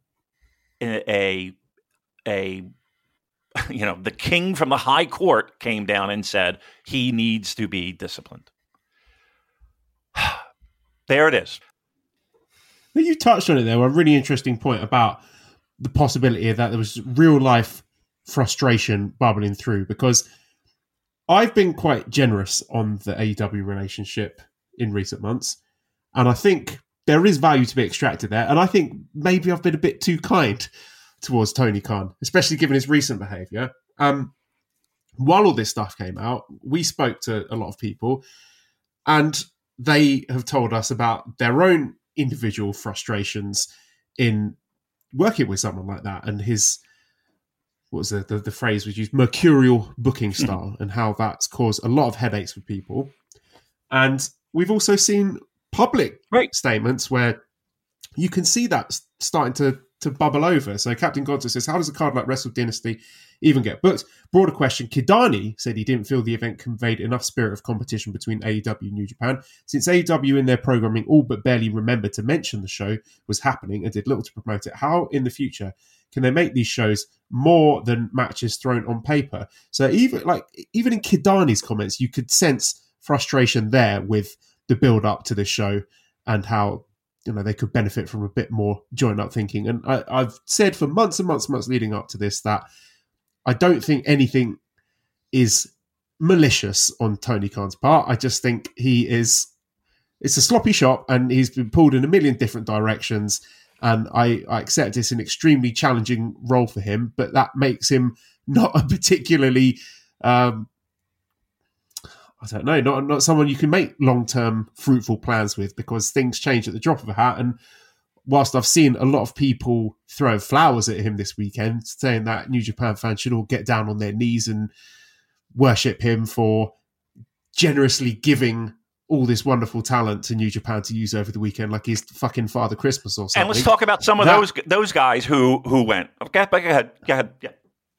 a a you know, the king from the high court came down and said he needs to be disciplined. There it is. You touched on it there, a really interesting point about the possibility that there was real life frustration bubbling through, because I've been quite generous on the A E W relationship in recent months, and I think there is value to be extracted there, and I think maybe I've been a bit too kind towards Tony Khan, especially given his recent behaviour. Um, while all this stuff came out, we spoke to a lot of people, and they have told us about their own individual frustrations in working with someone like that, and his, what was the, the, the phrase was used, mercurial booking style, mm-hmm. and how that's caused a lot of headaches for people. And we've also seen public right. statements where you can see that starting to, to bubble over. So Captain Gonzo says, how does a card like Wrestle Dynasty even get booked? Broader question, Kidani said he didn't feel the event conveyed enough spirit of competition between A E W and New Japan, since A E W in their programming all but barely remembered to mention the show was happening and did little to promote it. How in the future can they make these shows more than matches thrown on paper? So even like even in Kidani's comments, you could sense frustration there with the build up to the show and how, you know, they could benefit from a bit more joined up thinking. And I, I've said for months and months and months leading up to this that I don't think anything is malicious on Tony Khan's part. I just think he is, it's a sloppy shop and he's been pulled in a million different directions. And I, I accept it's an extremely challenging role for him, but that makes him not a particularly, um, I don't know, not, not someone you can make long-term fruitful plans with, because things change at the drop of a hat. And whilst I've seen a lot of people throw flowers at him this weekend, saying that New Japan fans should all get down on their knees and worship him for generously giving all this wonderful talent to New Japan to use over the weekend, like he's fucking Father Christmas or something. And let's talk about some of that, those those guys who who went. Okay, go ahead, go ahead. Yeah.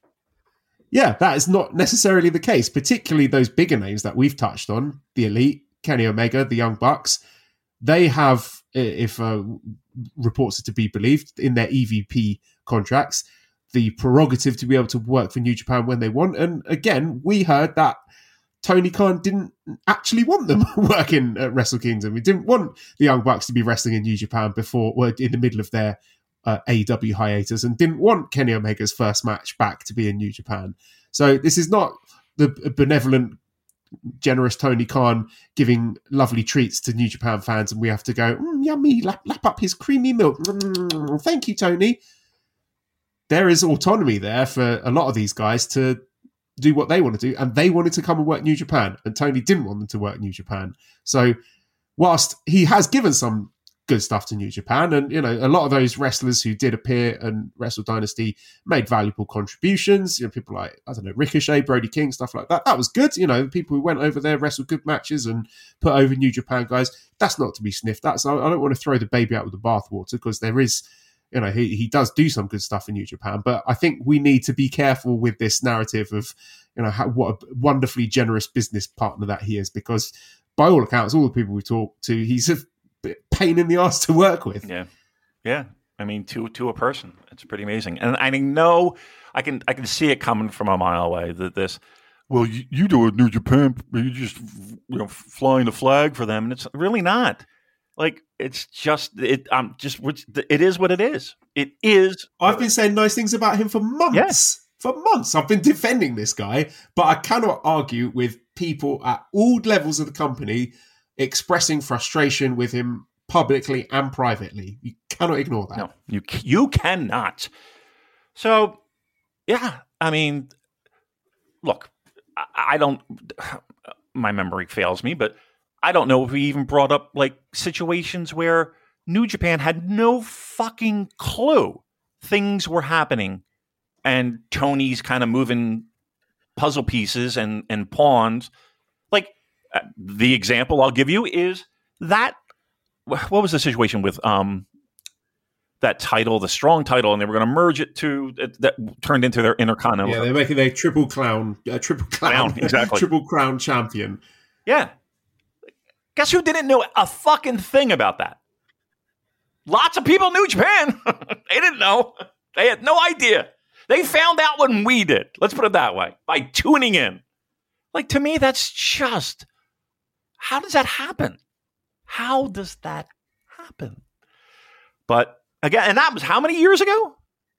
Yeah, that is not necessarily the case, particularly those bigger names that we've touched on, the Elite, Kenny Omega, the Young Bucks. They have, if uh, reports are to be believed, in their E V P contracts, the prerogative to be able to work for New Japan when they want. And again, we heard that Tony Khan didn't actually want them working at Wrestle Kingdom. He didn't want the Young Bucks to be wrestling in New Japan before, well, in the middle of their uh, A E W hiatus, and didn't want Kenny Omega's first match back to be in New Japan. So this is not the benevolent, generous Tony Khan giving lovely treats to New Japan fans, and we have to go, mm, yummy, lap, lap up his creamy milk. Mm, thank you, Tony. There is autonomy there for a lot of these guys to do what they want to do, and they wanted to come and work New Japan, and Tony didn't want them to work New Japan. So whilst he has given some good stuff to New Japan, and you know, a lot of those wrestlers who did appear and Wrestle Dynasty made valuable contributions, you know, people like, I don't know, Ricochet, Brody King, stuff like that, that was good. You know, people who went over there, wrestled good matches and put over New Japan guys, that's not to be sniffed at. So I don't want to throw the baby out with the bathwater, because there is, you know, he, he does do some good stuff in New Japan, but I think we need to be careful with this narrative of, you know, how, what a wonderfully generous business partner that he is, because by all accounts, all the people we talk to, he's a pain in the ass to work with. Yeah. Yeah. I mean, to to a person, it's pretty amazing. And I know I can I can see it coming from a mile away, that this, well, you, you do it New Japan, you just, you know, flying the flag for them. And it's really not. Like, it's just, it I'm just, it is what it is. It is. I've been saying nice things about him for months. Yes. For months. I've been defending this guy, but I cannot argue with people at all levels of the company expressing frustration with him publicly and privately. You cannot ignore that. No, you you cannot. So, yeah, I mean, look, I, I don't, my memory fails me, but I don't know if we even brought up like situations where New Japan had no fucking clue things were happening, and Tony's kind of moving puzzle pieces and, and pawns. Like, uh, the example I'll give you is that, what was the situation with um that title, the strong title, and they were going to merge it to, uh, that turned into their Intercontinental. Yeah, they're making a triple clown, uh, triple clown, clown exactly. triple crown champion. Yeah. Guess who didn't know a fucking thing about that? Lots of people in New Japan. They didn't know. They had no idea. They found out when we did. Let's put it that way. By tuning in. Like, to me, that's just, how does that happen? How does that happen? But again, and that was how many years ago?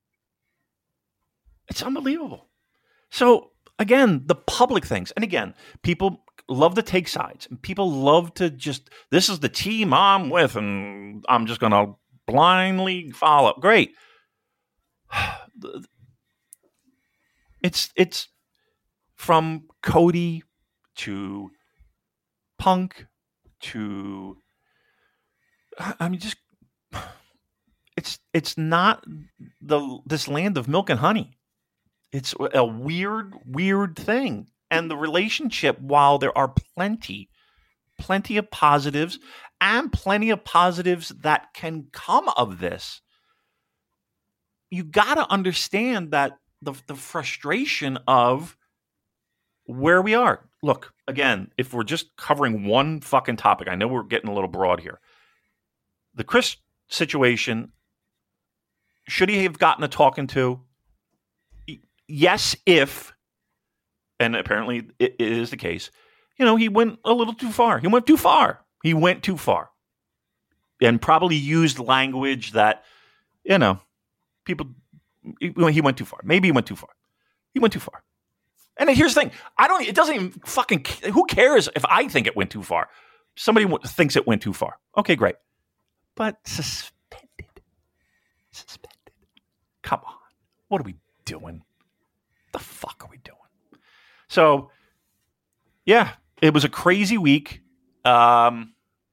It's unbelievable. So again, the public things. And again, people love to take sides. And people love to just, this is the team I'm with, and I'm just going to blindly follow. Great. It's, it's, from Cody to Punk to, I mean, just it's it's not the this land of milk and honey. It's a weird, weird thing. And the relationship, while there are plenty, plenty of positives and plenty of positives that can come of this, you got to understand that the, the frustration of where we are. Look, again, if we're just covering one fucking topic, I know we're getting a little broad here. The Chris situation, should he have gotten a talking to? Yes, if, and apparently it, it is the case, you know, he went a little too far. He went too far. He went too far. And probably used language that, you know, people, he went too far. Maybe he went too far. He went too far. And here's the thing. I don't, it doesn't even fucking, who cares if I think it went too far? Somebody w- thinks it went too far. Okay, great. But suspended. Suspended. Come on. What are we doing? The fuck are we doing? So, yeah, it was a crazy week. Um,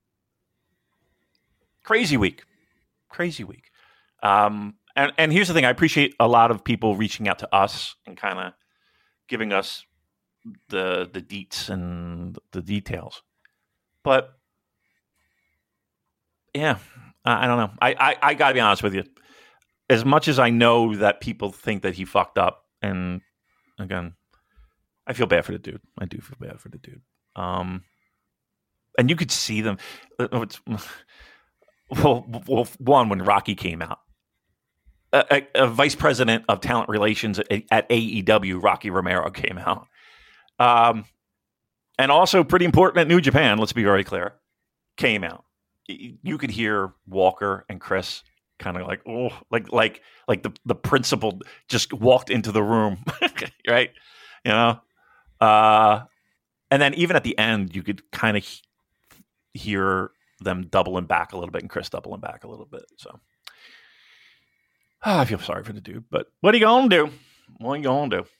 crazy week. Crazy week. Um, and, and here's the thing. I appreciate a lot of people reaching out to us and kind of giving us the the deets and the details. But, yeah, I, I don't know. I, I, I got to be honest with you. As much as I know that people think that he fucked up, and again, I feel bad for the dude. I do feel bad for the dude. Um, and you could see them. It's, well, well, one, when Rocky came out, a, a, a vice president of talent relations at, at A E W, Rocky Romero, came out. Um, and also pretty important at New Japan, let's be very clear, came out. You could hear Walker and Chris kind of like, oh, like like like the, the principal just walked into the room, right? You know? Uh, and then even at the end, you could kind of he- hear them doubling back a little bit and Chris doubling back a little bit. So oh, I feel sorry for the dude, but what are you going to do? What are you going to do?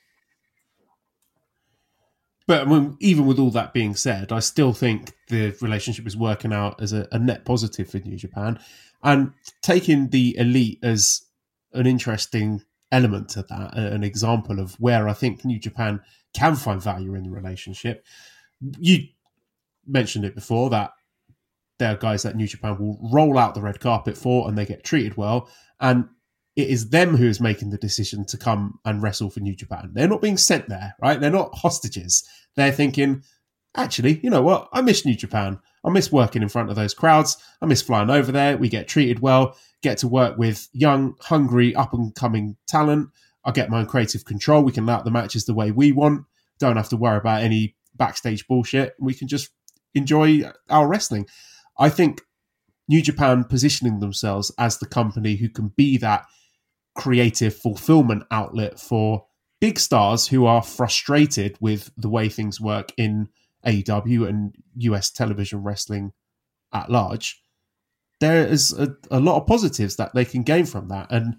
But I mean, even with all that being said, I still think the relationship is working out as a, a net positive for New Japan. And taking the Elite as an interesting element to that, an example of where I think New Japan can find value in the relationship. You mentioned it before that there are guys that New Japan will roll out the red carpet for and they get treated well. And it is them who is making the decision to come and wrestle for New Japan. They're not being sent there, right? They're not hostages. They're thinking, actually, you know what? I miss New Japan. I miss working in front of those crowds. I miss flying over there. We get treated well, get to work with young, hungry, up-and-coming talent. I get my own creative control. We can lay out the matches the way we want. Don't have to worry about any backstage bullshit. We can just enjoy our wrestling. I think New Japan positioning themselves as the company who can be that creative fulfillment outlet for big stars who are frustrated with the way things work in A E W and U S television wrestling at large. There is a, a lot of positives that they can gain from that. And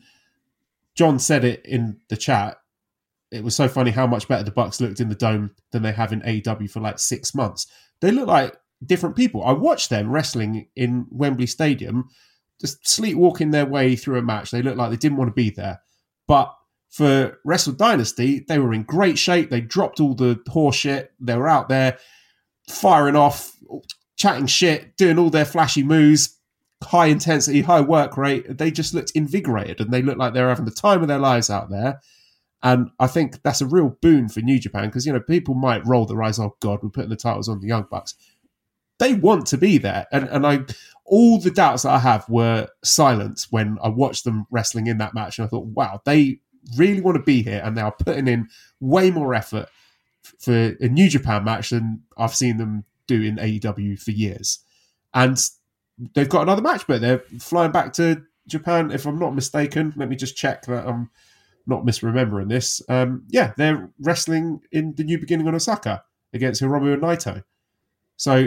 John said it in the chat. It was so funny how much better the Bucks looked in the Dome than they have in A E W for like six months. They look like different people. I watched them wrestling in Wembley Stadium, just sleepwalking their way through a match. They looked like they didn't want to be there. But for Wrestle Dynasty, they were in great shape. They dropped all the horse shit. They were out there firing off, chatting shit, doing all their flashy moves, high intensity, high work rate. They just looked invigorated and they looked like they were having the time of their lives out there. And I think that's a real boon for New Japan because, you know, people might roll their eyes, oh God, we're putting the titles on the Young Bucks. They want to be there. And, and I, all the doubts that I have were silenced when I watched them wrestling in that match. And I thought, wow, they really want to be here. And they are putting in way more effort for a New Japan match than I've seen them do in A E W for years. And they've got another match, but they're flying back to Japan, if I'm not mistaken. Let me just check that I'm not misremembering this. Um, yeah, they're wrestling in the New Beginning on Osaka against Hiromu and Naito. So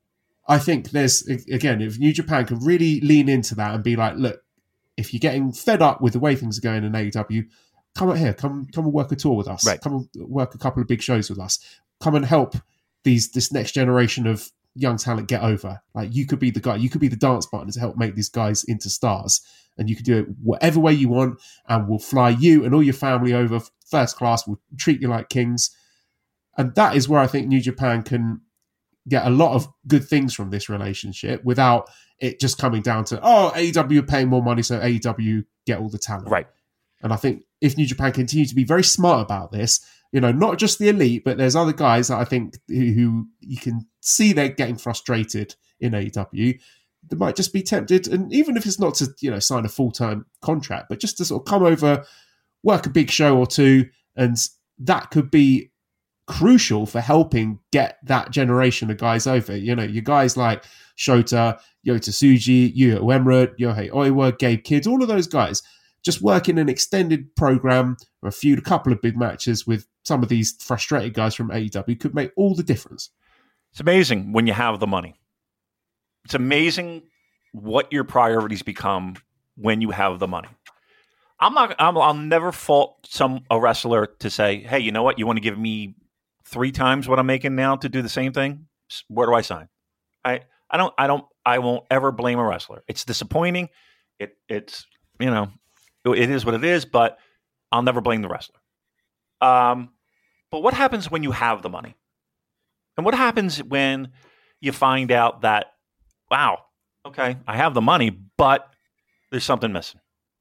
I think there's, again, if New Japan can really lean into that and be like, look, if you're getting fed up with the way things are going in A E W, come out here, come come and work a tour with us, Right. come and work a couple of big shows with us, come and help these this next generation of young talent get over. Like, you could be the guy, you could be the dance partner to help make these guys into stars, and you could do it whatever way you want, and we'll fly you and all your family over first class. We'll treat you like kings, and that is where I think New Japan can get a lot of good things from this relationship without it just coming down to, oh, A E W are paying more money, so A E W get all the talent. Right. And I think if New Japan continue to be very smart about this, you know, not just the elite, but there's other guys that I think who, who you can see they're getting frustrated in A E W. They might just be tempted, and even if it's not to, you know, sign a full-time contract, but just to sort of come over, work a big show or two, and that could be crucial for helping get that generation of guys over. You know, your guys like Shota, Yota Tsuji, Yuya Uemura, Yohei Oiwa, Gabe Kidd, all of those guys just working an extended program or a few, a couple of big matches with some of these frustrated guys from A E W could make all the difference. It's amazing when you have the money. It's amazing what your priorities become when you have the money. I'm not. I'm, I'll never fault some a wrestler to say, "Hey, you know what? You want to give me three times what I'm making now to do the same thing? Where do I sign?" I. I don't. I don't. I won't ever blame a wrestler. It's disappointing. It. It's. You know. It is what it is. But I'll never blame the wrestler. Um. But what happens when you have the money? And what happens when you find out that, wow, okay, I have the money, but there's something missing,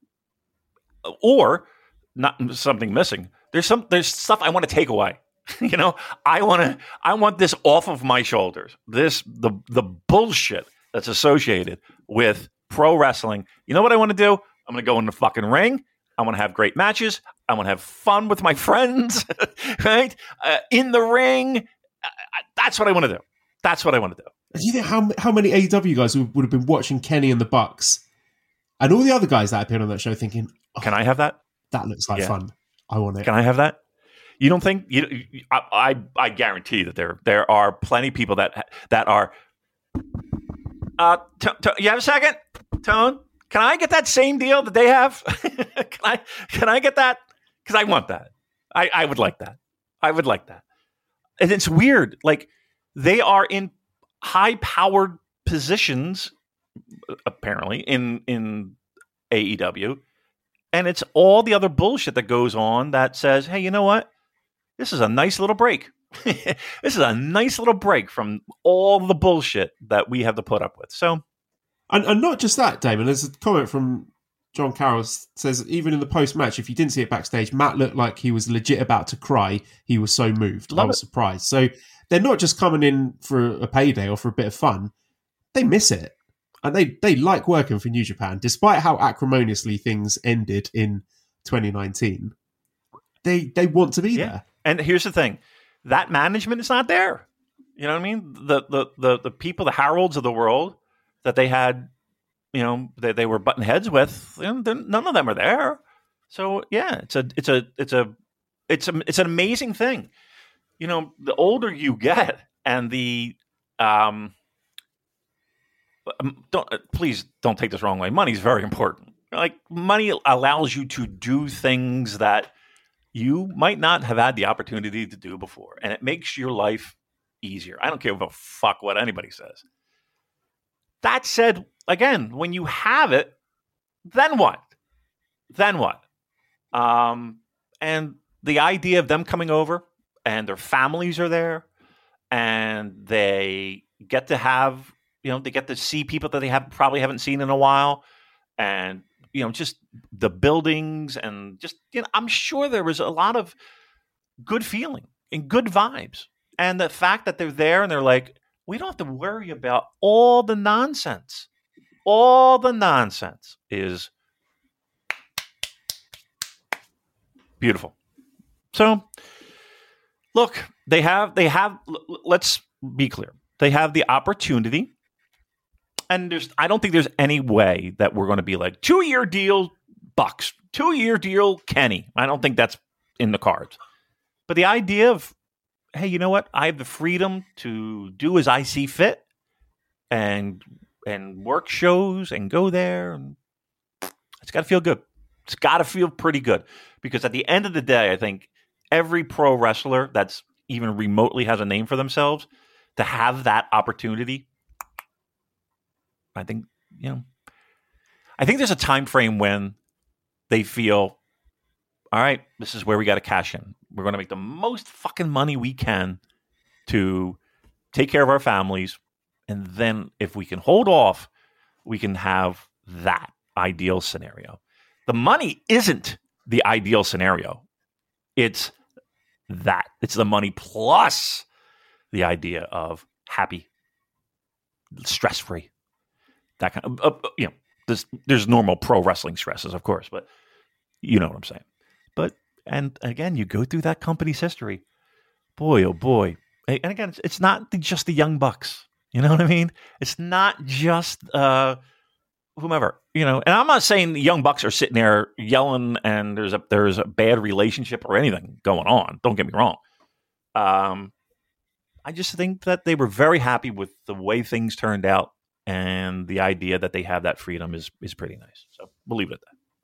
or not something missing. There's some there's stuff I want to take away. you know, I want to I want this off of my shoulders. This the the bullshit that's associated with pro wrestling. You know what I want to do? I'm going to go in the fucking ring. I want to have great matches. I want to have fun with my friends, right? Uh, in the ring. Uh, that's what I want to do. That's what I want to do. Do you think how how many A E W guys would, would have been watching Kenny and the Bucks and all the other guys that appeared on that show thinking, oh, can I have that? That looks like yeah. fun. I want it. Can I have that? You don't think? You, you, I, I I guarantee that there there are plenty of people that that are. Uh, t- t- you have a second, Tone? Can I get that same deal that they have? can I can I get that? Because I want that. I, I would like that. I would like that. And it's weird. Like, they are in high-powered positions, apparently, in in A E W. And it's all the other bullshit that goes on that says, hey, you know what? This is a nice little break. This is a nice little break from all the bullshit that we have to put up with. So, and, and not just that, Damon. There's a comment from John Carroll says, even in the post-match, if you didn't see it backstage, Matt looked like he was legit about to cry. He was so moved. Love I was it. surprised. So they're not just coming in for a payday or for a bit of fun. They miss it. And they, they like working for New Japan, despite how acrimoniously things ended in twenty nineteen. They they want to be yeah. there. And here's the thing. That management is not there. You know what I mean? The the the, the people, the Harolds of the world that they had, you know, they, they were butting heads with, you know, none of them are there. So yeah, it's a it's a it's a it's a it's an amazing thing. You know, the older you get, and the um, don't please don't take this wrong way. Money's very important. Like, money allows you to do things that you might not have had the opportunity to do before, and it makes your life easier. I don't care what the fuck what anybody says. That said, again, when you have it, then what? Then what? Um, and the idea of them coming over and their families are there and they get to have, you know, they get to see people that they have probably haven't seen in a while, and, you know, just the buildings and just, you know, I'm sure there was a lot of good feeling and good vibes. And the fact that they're there and they're like, we don't have to worry about all the nonsense. All the nonsense is beautiful. So, look, they have, they have, let's be clear. They have the opportunity. And there's, I don't think there's any way that we're going to be like, two-year deal, Bucks, two-year deal, Kenny. I don't think that's in the cards. But the idea of, hey, you know what? I have the freedom to do as I see fit and and work shows and go there. And it's got to feel good. It's got to feel pretty good. Because at the end of the day, I think every pro wrestler that's even remotely has a name for themselves, to have that opportunity, I think, you know, I think there's a time frame when they feel, all right, this is where we got to cash in. We're going to make the most fucking money we can to take care of our families. And then if we can hold off, we can have that ideal scenario. The money isn't the ideal scenario. It's that. It's the money plus the idea of happy, stress-free. That kind of, uh, you know, there's, there's normal pro wrestling stresses, of course, but you know what I'm saying. But, and again, you go through that company's history. Boy, oh boy. And again, it's, it's not the, just the Young Bucks. You know what I mean? It's not just uh, whomever, you know. And I'm not saying the Young Bucks are sitting there yelling and there's a there's a bad relationship or anything going on. Don't get me wrong. Um, I just think that they were very happy with the way things turned out, and the idea that they have that freedom is is pretty nice. So we'll leave it at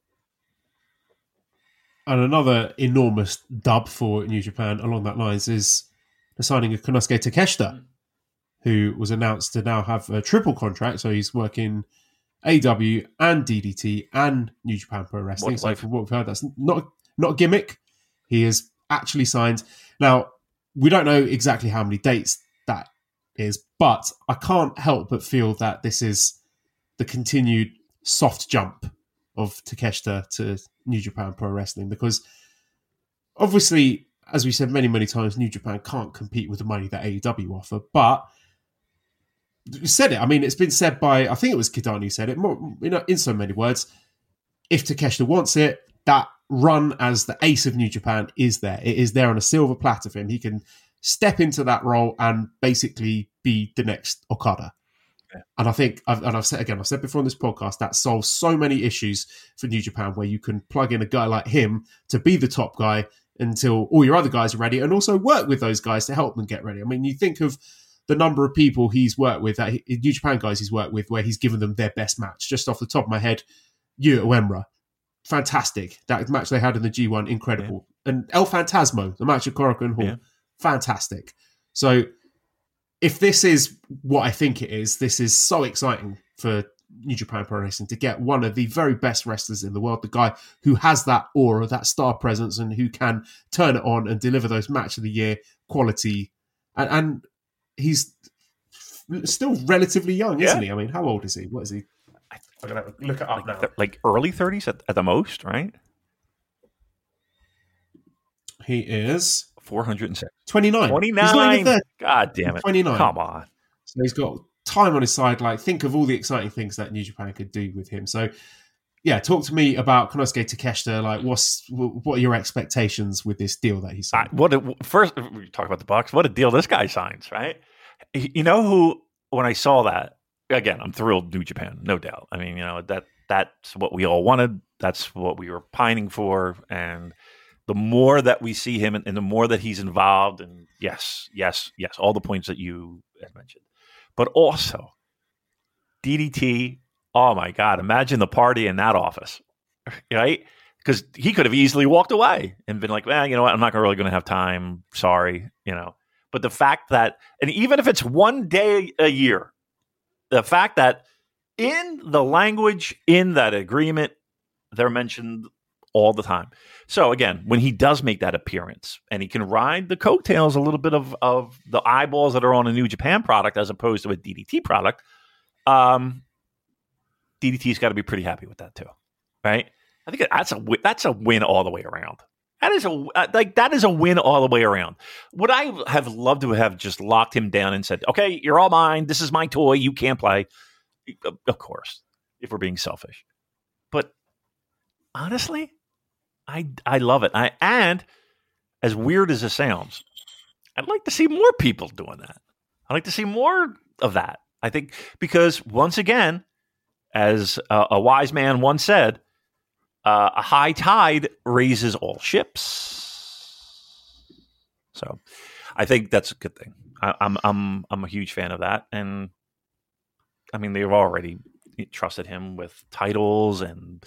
that. And another enormous dub for New Japan along that lines is the signing of Konosuke Takeshita, mm. who was announced to now have a triple contract. So he's working A E W and D D T and New Japan Pro Wrestling. So from what we've heard, that's not, not a gimmick. He is actually signed. Now, we don't know exactly how many dates that is, but I can't help but feel that this is the continued soft jump of Takeshita to New Japan Pro Wrestling, because obviously, as we said many, many times, New Japan can't compete with the money that A E W offer, but you said it. I mean, it's been said by, I think it was Kidani who said it, more, you know, in so many words. If Takeshita wants it, that run as the ace of New Japan is there. It is there on a silver platter for him. He can step into that role and basically be the next Okada. Yeah. And I think, I've, and I've said again, I've said before on this podcast, that solves so many issues for New Japan, where you can plug in a guy like him to be the top guy until all your other guys are ready, and also work with those guys to help them get ready. I mean, you think of the number of people he's worked with, that he, New Japan guys he's worked with, where he's given them their best match. Just off the top of my head, Yuya Uemura, fantastic. That match they had in the G one, incredible. Yeah. And El Phantasmo, the match at Korakuen Hall, yeah. fantastic. So if this is what I think it is, this is so exciting for New Japan Pro Wrestling to get one of the very best wrestlers in the world, the guy who has that aura, that star presence, and who can turn it on and deliver those match of the year quality. And, and he's still relatively young, yeah. isn't he? I mean, how old is he? What is he? I'm going to look it up like, now. Th- like early thirties at, at the most, right? He is four hundred six. twenty-nine. twenty-nine. He's not even thirty. God damn it. twenty-nine. Come on. So he's got time on his side. Like, think of all the exciting things that New Japan could do with him. So, yeah, talk to me about Konosuke Takeshita. Like, what's what are your expectations with this deal that he signed? Uh, what a, first, we talk about the Bucks. What a deal this guy signs, right? You know who? When I saw that, again, I'm thrilled. New Japan, no doubt. I mean, you know that that's what we all wanted. That's what we were pining for, and the more that we see him, and, and the more that he's involved, and yes, yes, yes, all the points that you had mentioned, but also D D T. Oh my God! Imagine the party in that office, right? Because he could have easily walked away and been like, "Well, you know what? I'm not really going to have time. Sorry, you know." But the fact that, and even if it's one day a year, the fact that in the language in that agreement, they're mentioned all the time. So again, when he does make that appearance and he can ride the coattails a little bit of, of the eyeballs that are on a New Japan product as opposed to a D D T product, um, D D T's got to be pretty happy with that too, right? I think that's a that's a win all the way around. That is a like that is a win all the way around. Would I have loved to have just locked him down and said, "Okay, you're all mine. This is my toy. You can't play." Of course, if we're being selfish, but honestly, I I love it. I and as weird as it sounds, I'd like to see more people doing that. I'd like to see more of that. I think because once again, as a, a wise man once said, uh, a high tide raises all ships. So, I think that's a good thing. I, I'm I'm I'm a huge fan of that, and I mean they've already trusted him with titles and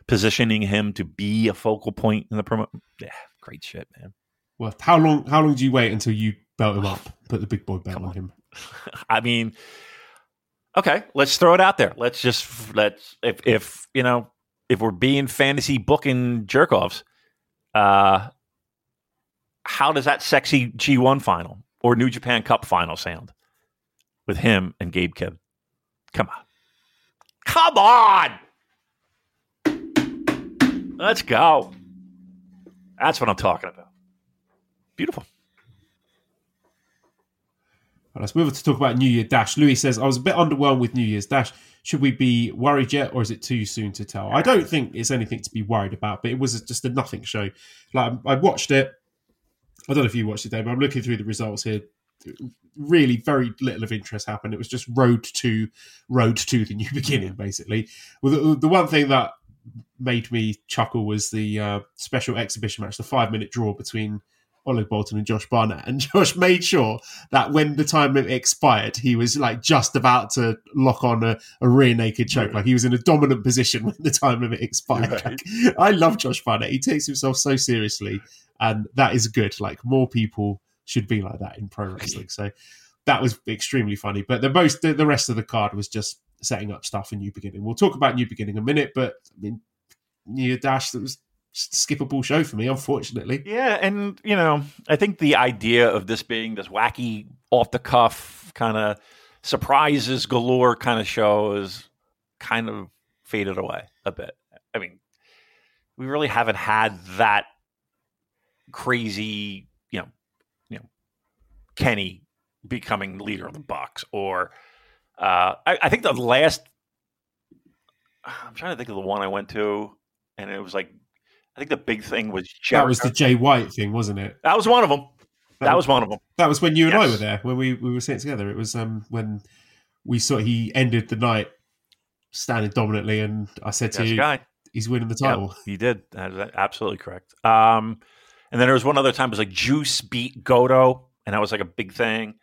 positioning him to be a focal point in the promo. Yeah, great shit, man. Well, how long? How long do you wait until you belt him up? Put the big boy belt on. on him. I mean, okay, let's throw it out there. Let's just let's if if you know if we're being fantasy booking jerk offs, uh, how does that sexy G one final or New Japan Cup final sound with him and Gabe Kidd? Come on, come on, let's go. That's what I'm talking about. Beautiful. Right, let's move on to talk about New Year Dash. Louis says, I was a bit underwhelmed with New Year's Dash. Should we be worried yet, or is it too soon to tell? I don't think it's anything to be worried about, but it was just a nothing show. Like I watched it. I don't know if you watched it, Dave, but I'm looking through the results here. Really very little of interest happened. It was just road to road to the new beginning, basically. Well, the, the one thing that made me chuckle was the uh, special exhibition match, the five-minute draw between Oleg Boltin and Josh Barnett, and Josh made sure that when the time limit expired, he was like just about to lock on a, a rear naked choke, right. Like he was in a dominant position when the time limit expired. Right. Like, I love Josh Barnett; he takes himself so seriously, and that is good. Like more people should be like that in pro wrestling. So that was extremely funny. But the most, the, the rest of the card was just setting up stuff for New Beginning. We'll talk about New Beginning in a minute, but I mean, New Year Dash, that was just a skippable show for me, unfortunately. Yeah, and, you know, I think the idea of this being this wacky, off-the-cuff kind of surprises galore kind of show is kind of faded away a bit. I mean, we really haven't had that crazy, you know, you know, Kenny becoming leader of the Bucks, or uh, I, I think the last, I'm trying to think of the one I went to, and it was like, I think the big thing was Jericho. That was the Jay White thing, wasn't it? That was one of them. That, that was one of them. That was when you and yes. I were there, when we, we were sitting together. It was um, when we saw he ended the night standing dominantly, and I said to That's you, guy. he's winning the title. Yep, he did. That is absolutely correct. Um, and then there was one other time, it was like Juice beat Goto, and that was like a big thing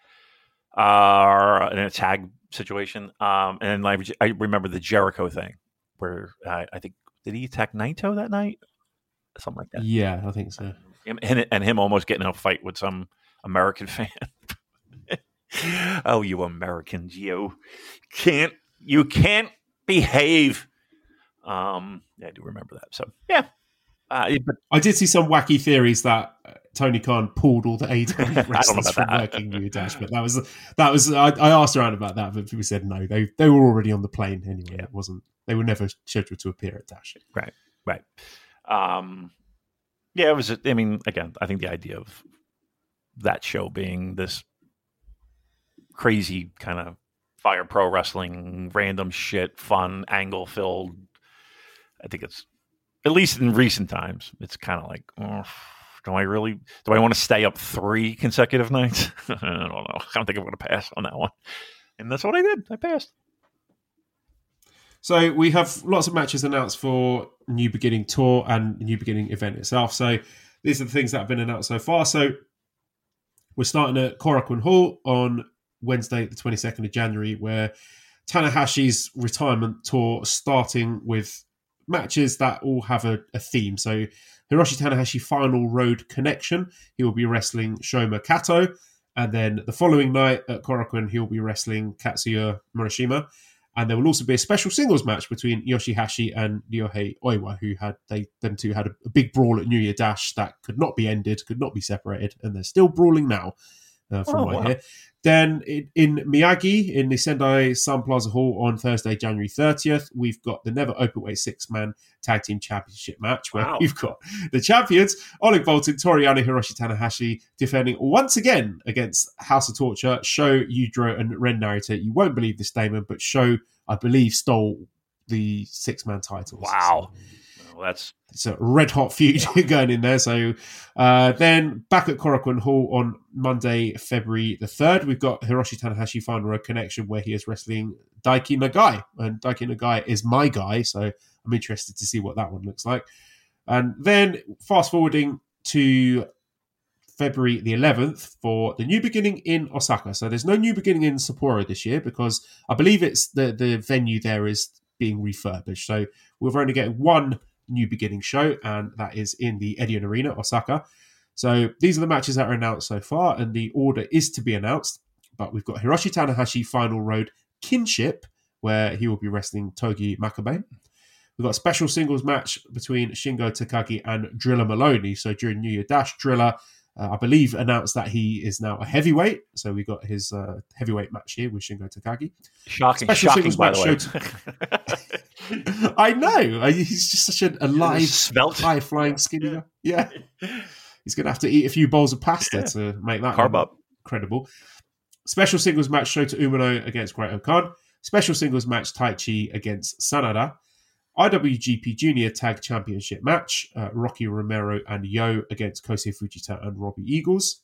uh, in a tag situation. Um, and like, I remember the Jericho thing, where uh, I think, did he attack Naito that night? Something like that. Yeah, I think so. And, and him almost getting in a fight with some American fan. Oh, you Americans, you can't, you can't behave. Um, yeah, I do remember that. So yeah, uh, but I did see some wacky theories that uh, Tony Khan pulled all the A E W wrestlers from that. working New Dash, but that was that was I, I asked around about that, but people said no, they they were already on the plane anyway. Yeah. It wasn't. They were never scheduled to appear at Dash. Right, right. Um, yeah, it was. I mean, again, I think the idea of that show being this crazy kind of Fire Pro Wrestling, random shit, fun, angle filled. I think it's, at least in recent times, it's kind of like, oh, do I really? Do I want to stay up three consecutive nights? I don't know. I don't think I'm going to pass on that one. And that's what I did. I passed. So we have lots of matches announced for New Beginning Tour and New Beginning event itself. So these are the things that have been announced so far. So we're starting at Korakuen Hall on Wednesday, the twenty-second of January, where Tanahashi's retirement tour, starting with matches that all have a, a theme. So Hiroshi Tanahashi Final Road Connection. He will be wrestling Shoma Kato. And then the following night at Korakuen, he'll be wrestling Katsuya Morishima. And there will also be a special singles match between Yoshihashi and Ryohei Oiwa, who had they them two had a, a big brawl at New Year Dash that could not be ended, could not be separated, and they're still brawling now. Uh, from oh, what wow. I hear. Then in, in Miyagi, in the Sendai Sun Plaza Hall on Thursday, January thirtieth, we've got the Never Openweight Six-Man Tag Team Championship match, where Wow. we've got the champions, Oleg Boltin, Toriano Hiroshi Tanahashi, defending once again against House of Torture, Sho, Yujiro, and Ren Narita. You won't believe this, Damon, but Sho, I believe, stole the six-man titles. Wow. So, well, that's it's a red hot feud going in there. So uh, then back at Korakuen Hall on Monday, February the third, we've got Hiroshi Tanahashi Final Road Connection, where he is wrestling Daiki Nagai. And Daiki Nagai is my guy, so I'm interested to see what that one looks like. And then fast forwarding to February the eleventh for the New Beginning in Osaka. So there's no New Beginning in Sapporo this year because I believe it's the, the venue there is being refurbished. So we're only getting one New Beginning show, and that is in the Edion Arena, Osaka. So these are the matches that are announced so far, and the order is to be announced. But we've got Hiroshi Tanahashi Final Road Kinship, where he will be wrestling Togi Makabe. We've got a special singles match between Shingo Takagi and Driller Maloney. So during New Year Dash, Driller, uh, I believe, announced that he is now a heavyweight. So we got his uh, heavyweight match here with Shingo Takagi. Shocking, special shocking, by the way. To... I know. He's just such an alive, svelte, high-flying, skinny guy. Yeah. He's going to have to eat a few bowls of pasta yeah. to make that carb up credible. Special singles match Shota Umino against Great-O-Khan. Special singles match Taichi against Sanada. I W G P Junior Tag Championship match uh, Rocky Romero and Yo against Kosei Fujita and Robbie Eagles.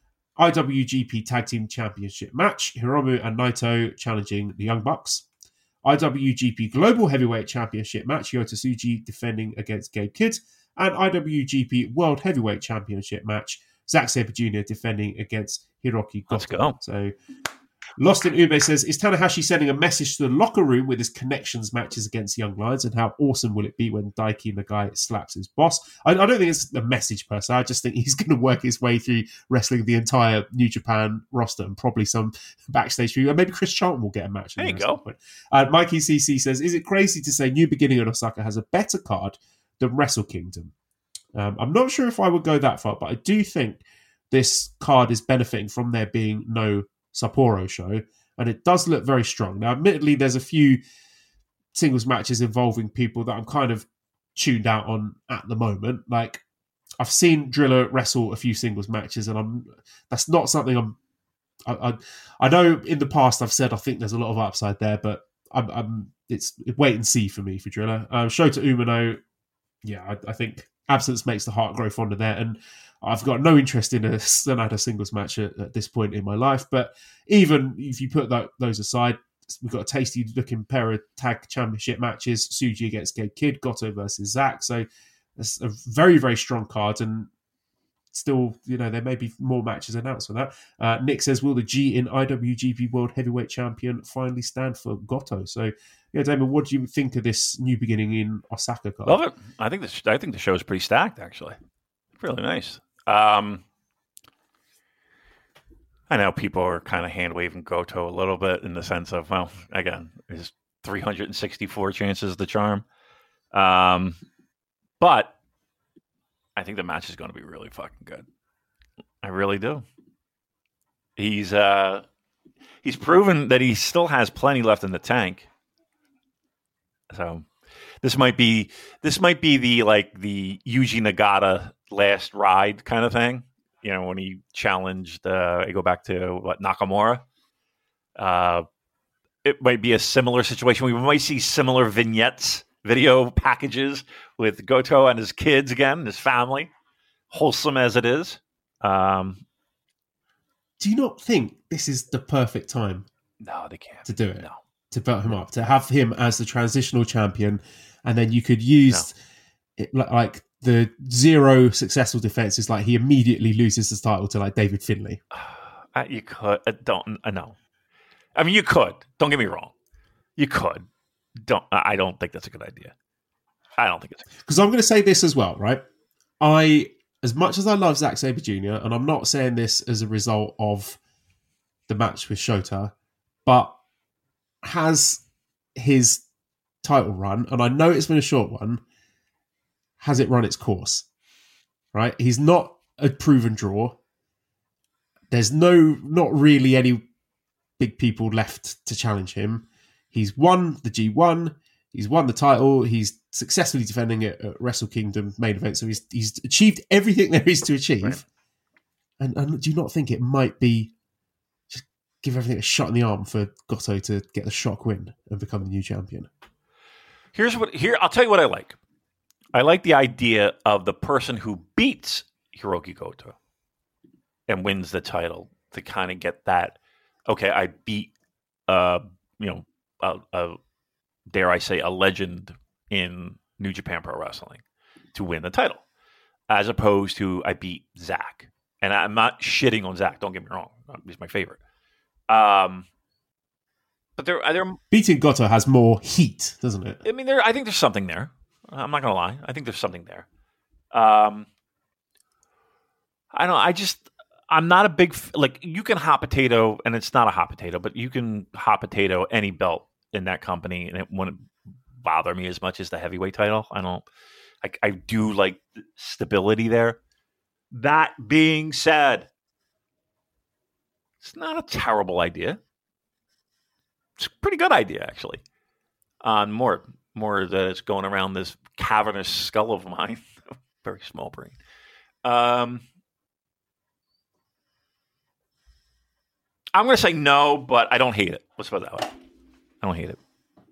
I W G P Tag Team Championship match Hiromu and Naito challenging the Young Bucks. I W G P Global Heavyweight Championship match Yota Tsuji defending against Gabe Kidd. And I W G P World Heavyweight Championship match Zack Sabre Junior defending against Hiroki Goto. Let's go. So Lost in Ube says, is Tanahashi sending a message to the locker room with his connections matches against Young Lions, and how awesome will it be when Daiki Nagai slaps his boss? I, I don't think it's a message per se. I just think he's going to work his way through wrestling the entire New Japan roster and probably some backstage feud. And maybe Chris Charlton will get a match. There you go. Uh, Mikey C C says, is it crazy to say New Beginning in Osaka has a better card than Wrestle Kingdom? Um, I'm not sure if I would go that far, but I do think this card is benefiting from there being no Sapporo show, and it does look very strong. Now, admittedly, there's a few singles matches involving people that I'm kind of tuned out on at the moment. Like, I've seen Driller wrestle a few singles matches, and I'm that's not something I'm. I, I, I know in the past I've said I think there's a lot of upside there, but I'm, I'm it's wait and see for me for Driller. Um, Shota Umino, yeah, I, I think absence makes the heart grow fonder there, and I've got no interest in a Sanada singles match at, at this point in my life. But even if you put that, those aside, we've got a tasty looking pair of tag championship matches: Tsuji against Gabe Kidd, Goto versus Zack. So it's a very, very strong card, and still, you know, there may be more matches announced for that. Uh, Nick says, will the G in I W G P World Heavyweight Champion finally stand for Goto? So, yeah, Damon, what do you think of this New Beginning in Osaka card? Love it. I think this. I think the show is pretty stacked, actually. Really nice. Um, I know people are kind of hand-waving Goto a little bit in the sense of, well, again, there's three hundred sixty-four chances to charm. Um, but I think the match is going to be really fucking good. I really do. He's uh, he's proven that he still has plenty left in the tank. So this might be this might be the like the Yuji Nagata last ride kind of thing. You know, when he challenged, uh, I go back to what Nakamura. Uh, it might be a similar situation. We might see similar vignettes, video packages with Goto and his kids again, his family, wholesome as it is. Um, Do you not think this is the perfect time? No, they can't to do it. No, to build him up, to have him as the transitional champion, and then you could use no. it like. The zero successful defenses, like he immediately loses the title to like David Finlay. Uh, you could uh, don't uh, no. I mean, you could. Don't get me wrong. You could. Don't. I don't think that's a good idea. I don't think it's because I'm going to say this as well, right? I, as much as I love Zack Sabre Junior, and I'm not saying this as a result of the match with Shota, but has his title run, and I know it's been a short one. Has it run its course, right? He's not a proven draw. There's no, not really any big people left to challenge him. He's won the G one. He's won the title. He's successfully defending it at Wrestle Kingdom main event. So he's he's achieved everything there is to achieve. Right. And, and do you not think it might be just give everything a shot in the arm for Goto to get the shock win and become the new champion? Here's what here I'll tell you what I like. I like the idea of the person who beats Hiroki Goto and wins the title to kind of get that, okay, I beat, uh, you know, a, a, dare I say, a legend in New Japan Pro Wrestling to win the title, as opposed to I beat Zack. And I'm not shitting on Zack, don't get me wrong. He's my favorite. Um, but there, there, beating Goto has more heat, doesn't it? I mean, there. I think there's something there. I'm not gonna lie. I think there's something there. Um, I don't. I just. I'm not a big like. You can hot potato, and it's not a hot potato, but you can hot potato any belt in that company, and it wouldn't bother me as much as the heavyweight title. I don't. I, I do like stability there. That being said, it's not a terrible idea. It's a pretty good idea, actually. On uh, more, more that it's going around this cavernous skull of mine. Very small brain. Um, I'm going to say no, but I don't hate it. Let's put it that way. I don't hate it.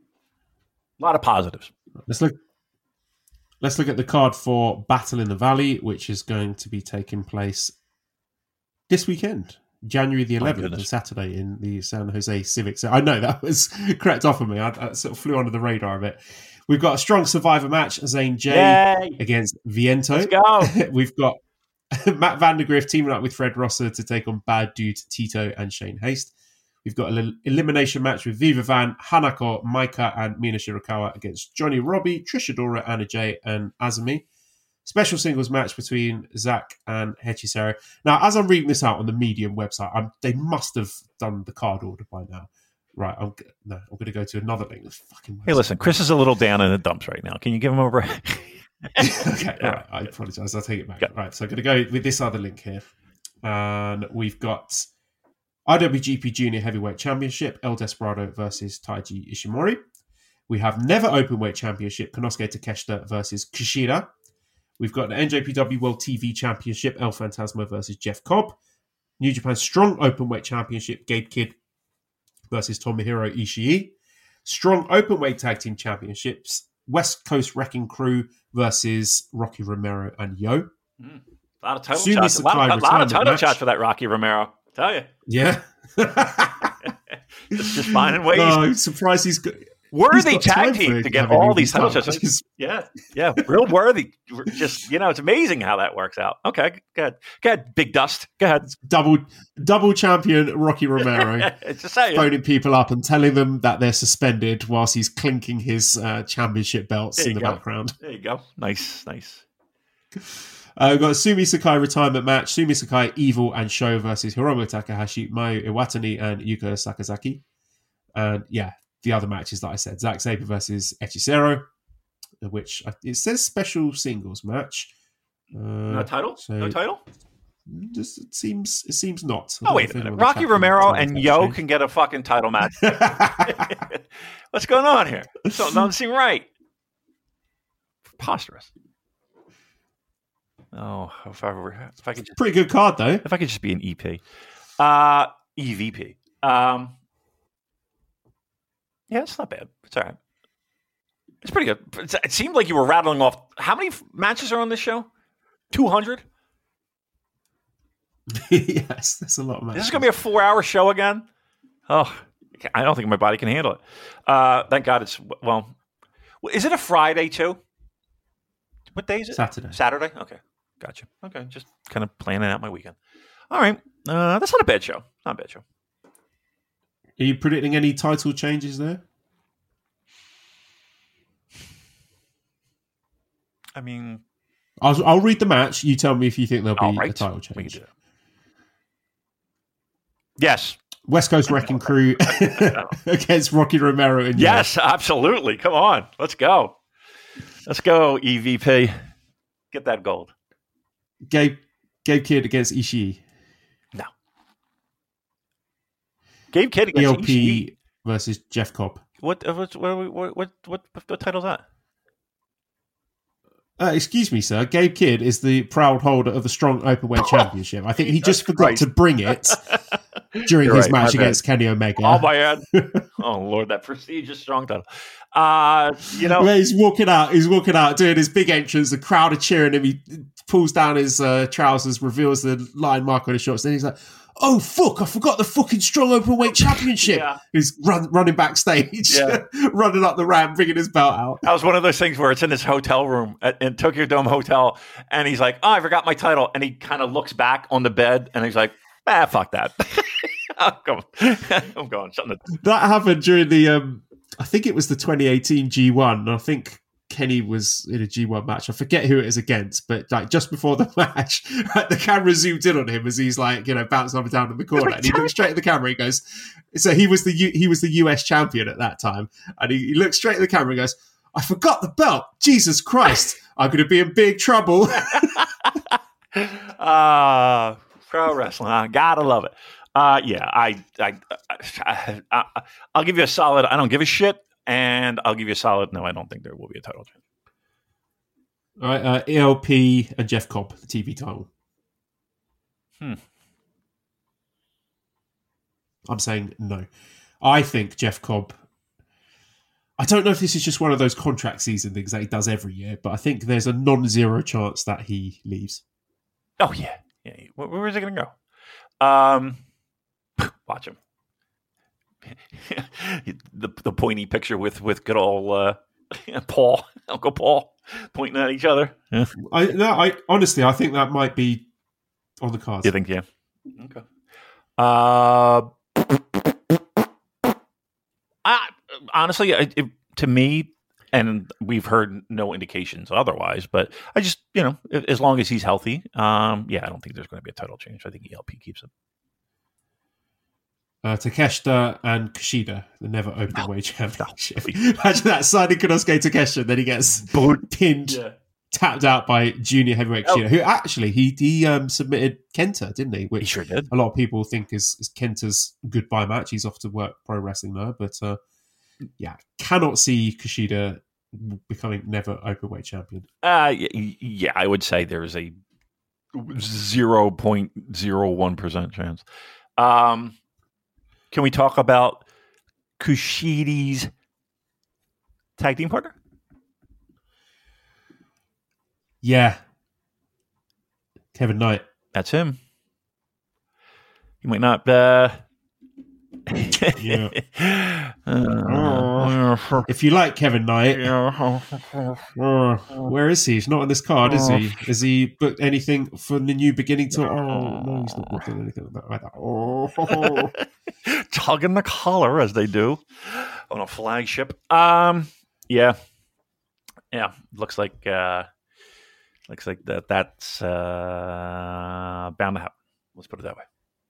A lot of positives. Let's look. Let's look at the card for Battle in the Valley, which is going to be taking place this weekend, January the eleventh, on Saturday in the San Jose Civic Center. I know that was crept off of me. I, I sort of flew under the radar a bit. We've got a strong Survivor match: Zane J Yay! against Viento. Let's go. We've got Matt Vandergriff teaming up with Fred Rosser to take on Bad Dude Tito and Shane Haste. We've got an elimination match with Viva Van, Hanako, Maika, and Mina Shirakawa against Johnny Robbie, Trish Adora, Anna Jay, and Azumi. Special singles match between Zach and Hechisero. Now, as I'm reading this out on the Medium website, I'm, they must have done the card order by now. Right, I'm no, I'm going to go to another link. This fucking hey, listen, Chris is a little down in the dumps right now. Can you give him a break? Okay, all right. I apologize. I'll take it back. Okay. Right, so I'm going to go with this other link here. And we've got I W G P Junior Heavyweight Championship, El Desperado versus Taiji Ishimori. We have Never Openweight Championship, Konosuke Takeshita versus Kushida. We've got the N J P W World T V Championship, El Phantasmo versus Jeff Cobb. New Japan Strong Openweight Championship, Gabe Kidd versus Tomohiro Ishii. Strong Openweight Tag Team Championships, West Coast Wrecking Crew versus Rocky Romero and Yo. Mm, a lot of title Sumi shots. A lot, a lot of title match. shots for that Rocky Romero. I tell you. Yeah. just, just finding ways. Oh, I'm surprised he's got... Worthy tag team to get all these title shots. Yeah, yeah, real worthy. Just, you know, it's amazing how that works out. Okay, go ahead. Go ahead, Big Dust. Go ahead. Double double champion Rocky Romero just saying. Phoning people up and telling them that they're suspended whilst he's clinking his uh, championship belts in the go. background. There you go. Nice, nice. Uh, we've got a Sumi Sakai retirement match. Sumi Sakai, Evil, and Sho versus Hiromu Takahashi, Mayu Iwatani, and Yuka Sakazaki. And yeah, the other matches that I said, Zack Sabre versus Hechicero, which it says special singles match. Uh, no title? So no title? Just, it seems it seems not. Oh, wait a minute. Rocky Romero and Yo can get a fucking title match. What's going on here? Something doesn't seem right. Preposterous. Oh, if I, were, if I could just... Pretty good card, though. If I could just be an E P. Uh, E V P. Um... Yeah, it's not bad. It's all right. It's pretty good. It's, it seemed like you were rattling off. How many f- matches are on this show? two hundred? Yes, that's a lot of matches. This is going to be a four-hour show again? Oh, I don't think my body can handle it. Uh, thank God it's, well, is it a Friday too? What day is it? Saturday. Saturday? Okay. Gotcha. Okay. Just kind of planning out my weekend. All right. Uh, that's not a bad show. Not a bad show. Are you predicting any title changes there? I mean... I'll, I'll read the match. You tell me if you think there'll be right. a title We can change. do that. Yes. West Coast Wrecking Crew against Rocky Romero. And yes, Europe. Absolutely. Come on. Let's go. Let's go, E V P. Get that gold. Gabe, Gabe Kidd against Ishii. No. Gabe Kidd against E L P Ishii. Versus Jeff Cobb. What what what what what, what, what title is that? Uh, excuse me, sir. Gabe Kidd is the proud holder of the Strong Openweight Championship. I think he just forgot Christ. to bring it during You're his right, match my against Kenny Omega. Oh my God! Oh Lord, that prestigious Strong title. Uh, you know, Where he's walking out. He's walking out, doing his big entrance. The crowd are cheering him. He pulls down his uh, trousers, reveals the line mark on his shorts. Then he's like, "Oh fuck! I forgot the fucking Strong Openweight Championship." Yeah. He's run, running backstage, Yeah. running up the ramp, bringing his belt out. that was one of those things where it's in his hotel room at, in Tokyo Dome Hotel, and he's like, "Oh, I forgot my title," and he kind of looks back on the bed, and he's like, "Ah, fuck that." I'm going. I'm going. Something. To- That happened during the, um, I think it was the twenty eighteen G one. And I think Kenny was in a G one match. I forget who it is against, but like just before the match, the camera zoomed in on him as he's like, you know, bouncing up and down in the corner, and he looks straight at the camera. He goes, "So he was the U- he was the U S champion at that time," and he, he looks straight at the camera and goes, "I forgot the belt. Jesus Christ, I'm going to be in big trouble." uh, pro wrestling, I gotta love it. Uh, yeah, I, I, I, I, I'll give you a solid. I don't give a shit. And I'll give you a solid, no, I don't think there will be a title change. All right, uh, E L P and Jeff Cobb, the T V title. Hmm. I'm saying no. I think Jeff Cobb, I don't know if this is just one of those contract season things that he does every year, but I think there's a non-zero chance that he leaves. Oh, yeah. yeah. Where, where is it going to go? Um, watch him. the the pointy picture with with good old uh, Paul, Uncle Paul, pointing at each other. Yeah. I no, I honestly, I think that might be on the cards. You think, yeah? Okay. Uh, I, honestly, it, it, to me, and we've heard no indications otherwise, but I just, you know, as long as he's healthy, um, yeah, I don't think there's going to be a title change. I think E L P keeps it. Uh, Takeshita and Kushida, the never open weight championship. Imagine that, signing Konosuke Takeshita, then he gets pinned, yeah. tapped out by junior heavyweight Kushida, oh. who actually, he he um, submitted Kenta, didn't he? Which he sure did. A lot of people think is, is Kenta's goodbye match. He's off to work pro wrestling now, but uh, yeah, cannot see Kushida becoming never open weight champion. Uh, yeah, I would say there's a zero point zero one percent chance. Um, Can we talk about Kushida's tag team partner? Yeah. Kevin Knight. That's him. You might not... Uh... yeah. uh, if you like Kevin Knight, uh, where is he? He's not on this card, is he? Has he booked anything for the New Beginning tour? Oh, no, he's not booked anything like that. Oh. Tugging the collar as they do on a flagship. Um, yeah, yeah. Looks like uh, looks like that. That's uh, bound to happen. Let's put it that way.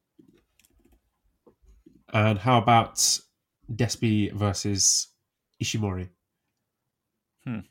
And how about Despy versus Ishimori? Hmm.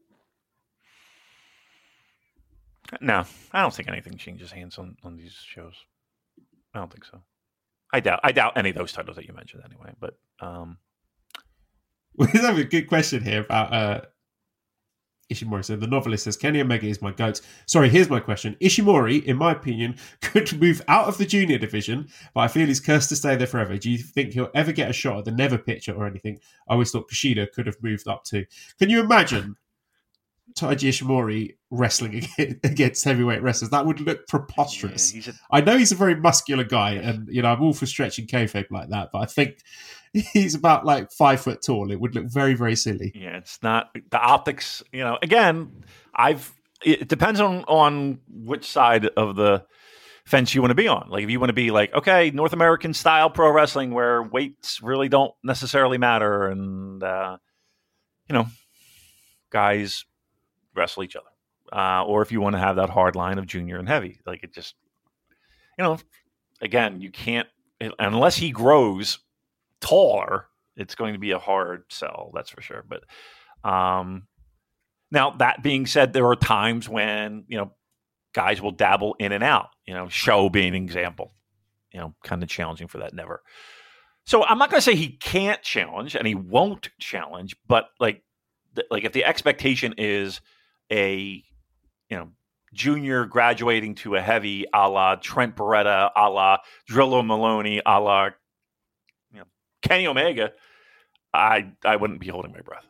No, I don't think anything changes hands on, on these shows. I don't think so. I doubt. I doubt any of those titles that you mentioned anyway. But um, we have a good question here about uh, Ishimori. So the novelist says, Kenny Omega is my GOAT. Sorry, here's my question. Ishimori, in my opinion, could move out of the junior division, but I feel he's cursed to stay there forever. Do you think he'll ever get a shot at the Never picture or anything? I always thought Kushida could have moved up too. Can you imagine Taiji Ishimori wrestling against heavyweight wrestlers? That would look preposterous. Yeah, a- I know he's a very muscular guy, and you know I'm all for stretching kayfabe like that, but I think he's about like five foot tall. It would look very, very silly. Yeah, it's not the optics. You know, again, I've. It depends on on which side of the fence you want to be on. Like, if you want to be like, okay, North American style pro wrestling where weights really don't necessarily matter, and uh, you know, guys wrestle each other, uh, or if you want to have that hard line of junior and heavy, like it just, you know, again, you can't unless he grows taller, it's going to be a hard sell, that's for sure. But um, now that being said, there are times when, you know, guys will dabble in and out, you know, Show being an example, you know, kind of challenging for that Never. So I'm not going to say he can't challenge and he won't challenge, but like, th- like if the expectation is a, you know, junior graduating to a heavy a la Trent Beretta, a la Drillo Maloney, a la, you know, Kenny Omega, I I wouldn't be holding my breath.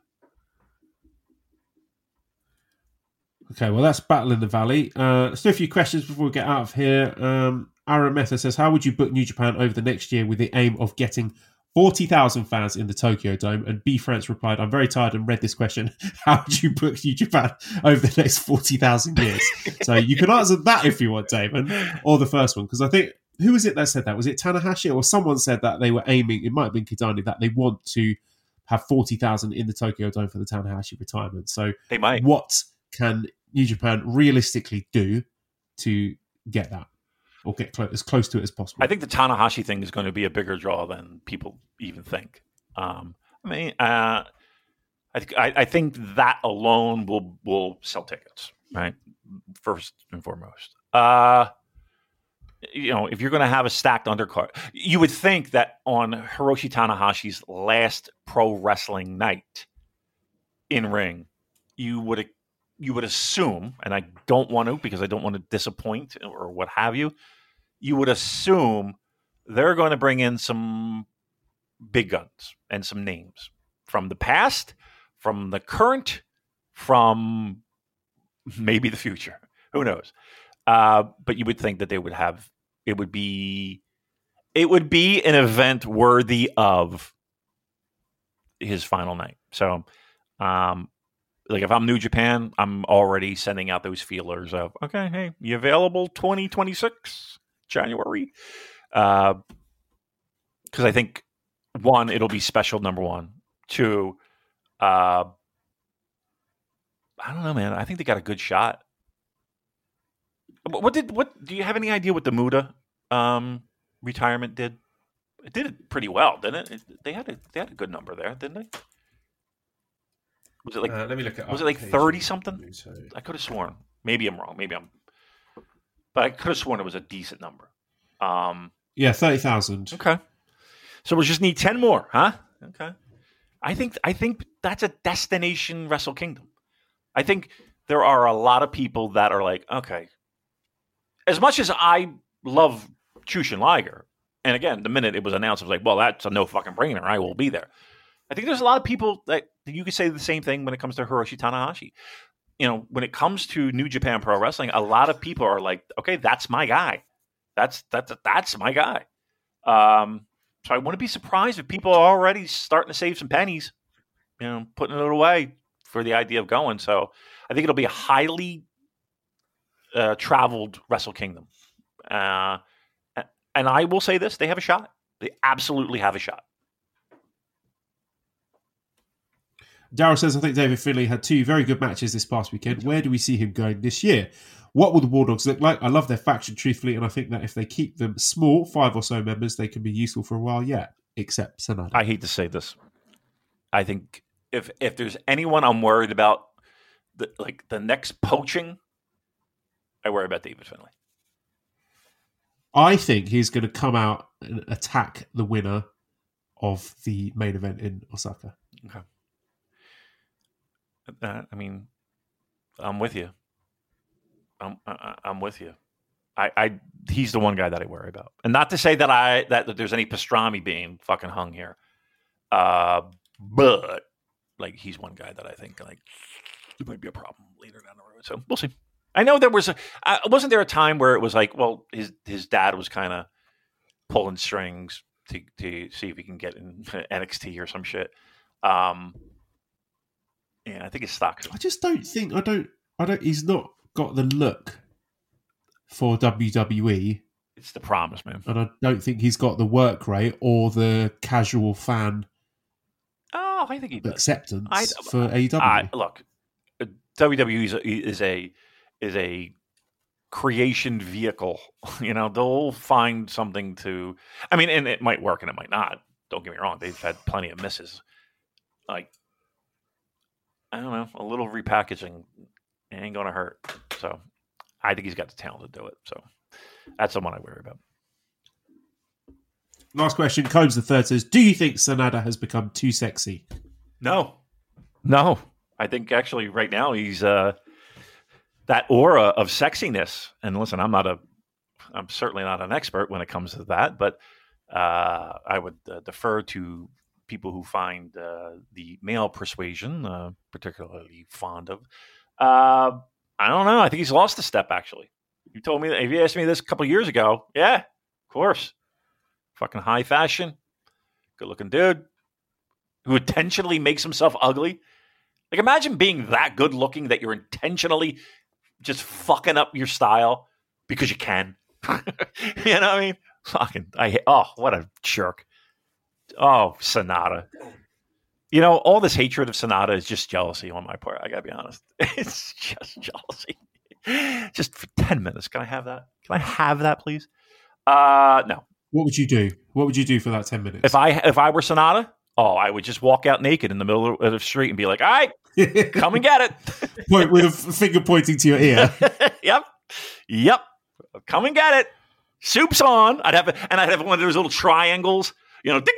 Okay, well, that's Battle in the Valley. Uh, still a few questions before we get out of here. Um, Aaron Meta says, how would you book New Japan over the next year with the aim of getting forty thousand fans in the Tokyo Dome? And B. France replied, I'm very tired and read this question. How would you book New Japan over the next forty thousand years? So you can answer that if you want, Damon, or the first one. Because I think, who was it that said that? Was it Tanahashi or someone said that they were aiming, it might have been Kidani, that they want to have forty thousand in the Tokyo Dome for the Tanahashi retirement. So They might. what can New Japan realistically do to get that or get clo- as close to it as possible? I think the Tanahashi thing is going to be a bigger draw than people even think. Um, I mean, uh, I, th- I, I think that alone will will sell tickets, right? First and foremost. Uh, you know, if you're going to have a stacked undercard, you would think that on Hiroshi Tanahashi's last pro wrestling night in ring, you would you would assume, and I don't want to because I don't want to disappoint or what have you, you would assume they're going to bring in some big guns and some names from the past, from the current, from maybe the future. Who knows? Uh, but you would think that they would have, it would be, it would be an event worthy of his final night. So, um, like if I'm New Japan, I'm already sending out those feelers of, okay, hey, you available twenty twenty-six January? Uh, because I think one, it'll be special. Number one, two, uh, I don't know, man. I think they got a good shot. What did what? Do you have any idea what the Muda um, retirement did? It did it pretty well, didn't it? it? They had a they had a good number there, didn't they? Was it like uh, let me look at was it like thirty something? I could have sworn. Maybe I'm wrong. Maybe I'm, but I could have sworn it was a decent number. Um, yeah, thirty thousand. Okay, so we'll just need ten more, huh? Okay, I think I think that's a destination Wrestle Kingdom. I think there are a lot of people that are like, okay. As much as I love Chushin Liger, and again, the minute it was announced, I was like, well, that's a no fucking brainer. I will be there. I think there's a lot of people that you could say the same thing when it comes to Hiroshi Tanahashi. You know, when it comes to New Japan Pro Wrestling, a lot of people are like, okay, that's my guy. That's that's that's my guy. Um, so I wouldn't be surprised if people are already starting to save some pennies, you know, putting it away for the idea of going. So I think it'll be a highly Uh, traveled Wrestle Kingdom. Uh, and I will say this, they have a shot. They absolutely have a shot. Daryl says, I think David Finlay had two very good matches this past weekend. Where do we see him going this year? What will the War Dogs look like? I love their faction, truthfully, and I think that if they keep them small, five or so members, they can be useful for a while yet, except Sanada. I hate to say this. I think if if there's anyone I'm worried about, the, like the next poaching, I worry about David Finlay. I think he's going to come out and attack the winner of the main event in Osaka. Okay. Uh, I mean, I'm with you. I'm I, I'm with you. I, I he's the one guy that I worry about, and not to say that I that, that there's any pastrami being fucking hung here, uh, but like he's one guy that I think like it might be a problem later down the road. So we'll see. I know there was a uh, wasn't there a time where it was like, well, his his dad was kind of pulling strings to to see if he can get in N X T or some shit. Um, yeah, I think his stock. I just don't think I don't I don't. He's not got the look for W W E. It's the promise, man, and I don't think he's got the work rate or the casual fan. Oh, I think he does. Acceptance I, for A E W. I, look, W W E is a, is a is a creation vehicle. You know, they'll find something to. I mean, and it might work and it might not. Don't get me wrong; they've had plenty of misses. Like, I don't know, a little repackaging ain't going to hurt. So, I think he's got the talent to do it. So, that's the one I worry about. Last question. Combs the third says, do you think Sanada has become too sexy? No. No. I think actually right now he's uh, that aura of sexiness. And listen, I'm not a, I'm certainly not an expert when it comes to that, but uh, I would uh, defer to people who find uh, the male persuasion uh, particularly fond of. Uh, I don't know. I think he's lost a step, actually. You told me that, if you asked me this a couple of years ago, yeah, of course. Fucking high fashion, good looking dude who intentionally makes himself ugly. Like, imagine being that good looking that you're intentionally just fucking up your style because you can. You know what I mean? Fucking, I oh, what a jerk. Oh, Sanada. You know, all this hatred of Sonata is just jealousy on my part. I gotta be honest. It's just jealousy. Just for ten minutes. Can I have that? Can I have that, please? Uh, no. What would you do? What would you do for that ten minutes? If I if I were Sonata, oh, I would just walk out naked in the middle of the street and be like, all right, come and get it. Point with a finger pointing to your ear. Yep. Yep. Come and get it. Soup's on. I'd have, and I'd have one of those little triangles, you know.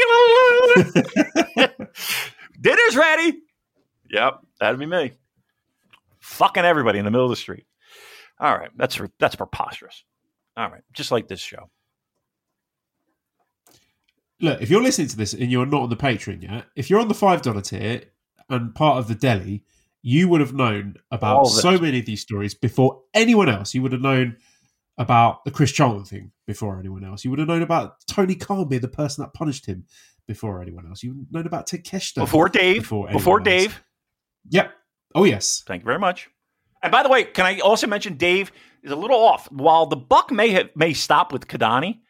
Dinner's ready. Yep. That'd be me. Fucking everybody in the middle of the street. All right. That's, that's preposterous. All right. Just like this show. Look, if you're listening to this and you're not on the Patreon yet, if you're on the five dollar tier and part of the deli, you would have known about so many of these stories before anyone else. You would have known about the Chris Charlton thing before anyone else. You would have known about Tony Khan being the person that punished him before anyone else. You would have known about Takeshita before Dave. Before, before Dave. Else. Yep. Oh, yes. Thank you very much. And by the way, can I also mention Dave is a little off. While the buck may have, may stop with Kadani,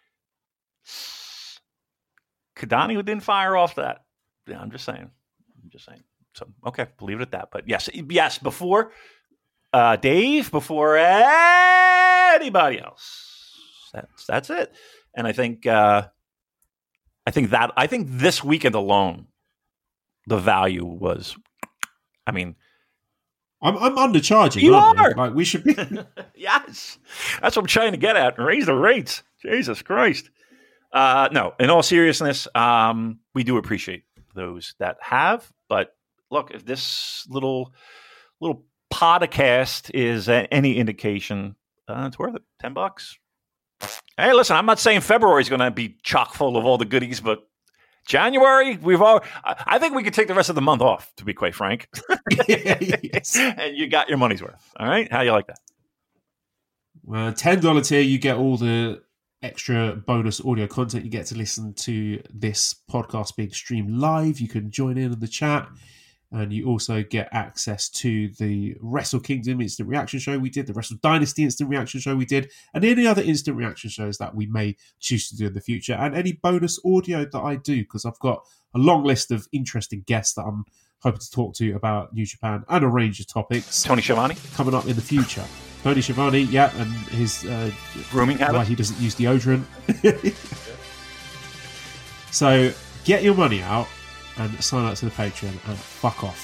Kadani didn't fire off that. Yeah, I'm just saying. I'm just saying. So, okay, leave it at that. But yes, yes, before uh, Dave, before anybody else. That's that's it. And I think uh, I think that I think this weekend alone, the value was. I mean, I'm I'm undercharging. You are. We? Like we should be. Yes, that's what I'm trying to get at. Raise the rates. Jesus Christ. Uh, no, in all seriousness, um, we do appreciate those that have. But look, if this little little podcast is a, any indication, uh, it's worth it. Ten bucks. Hey, listen, I'm not saying February is going to be chock full of all the goodies, but January, we've all. I think we could take the rest of the month off, to be quite frank. Yes. And you got your money's worth. All right, how do you like that? Well, ten dollar tier, you get all the extra bonus audio content. You get to listen to this podcast being streamed live. You can join in on the chat, and you also get access to the Wrestle Kingdom instant reaction show we did, the Wrestle Dynasty instant reaction show we did, and any other instant reaction shows that we may choose to do in the future, and any bonus audio that I do, because I've got a long list of interesting guests that I'm hoping to talk to about New Japan and a range of topics. Tony Schiavone coming up in the future. Tony Schiavone, yeah, and his uh, grooming habit. Why he doesn't use deodorant. So get your money out and sign up to the Patreon and fuck off.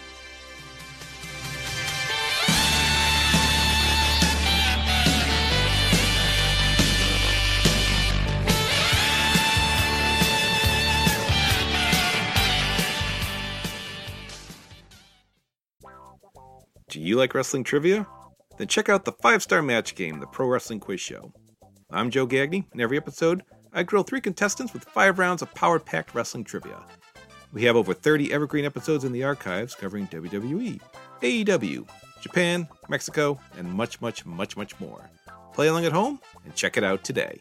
Do you like wrestling trivia? Then check out the five-star match game, the Pro Wrestling Quiz Show. I'm Joe Gagney, and every episode, I grill three contestants with five rounds of power-packed wrestling trivia. We have over thirty evergreen episodes in the archives covering W W E, A E W, Japan, Mexico, and much, much, much, much more. Play along at home and check it out today.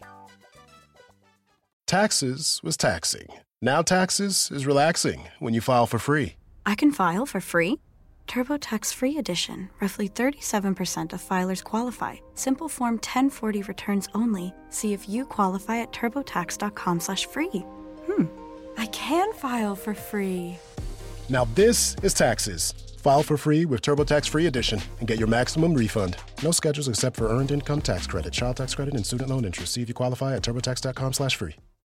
Taxes was taxing. Now taxes is relaxing when you file for free. I can file for free? TurboTax Free Edition. Roughly thirty-seven percent of filers qualify. Simple Form ten forty returns only. See if you qualify at TurboTax.com slash free. Hmm. I can file for free. Now this is taxes. File for free with TurboTax Free Edition and get your maximum refund. No schedules except for earned income tax credit, child tax credit, and student loan interest. See if you qualify at TurboTax.com slash free.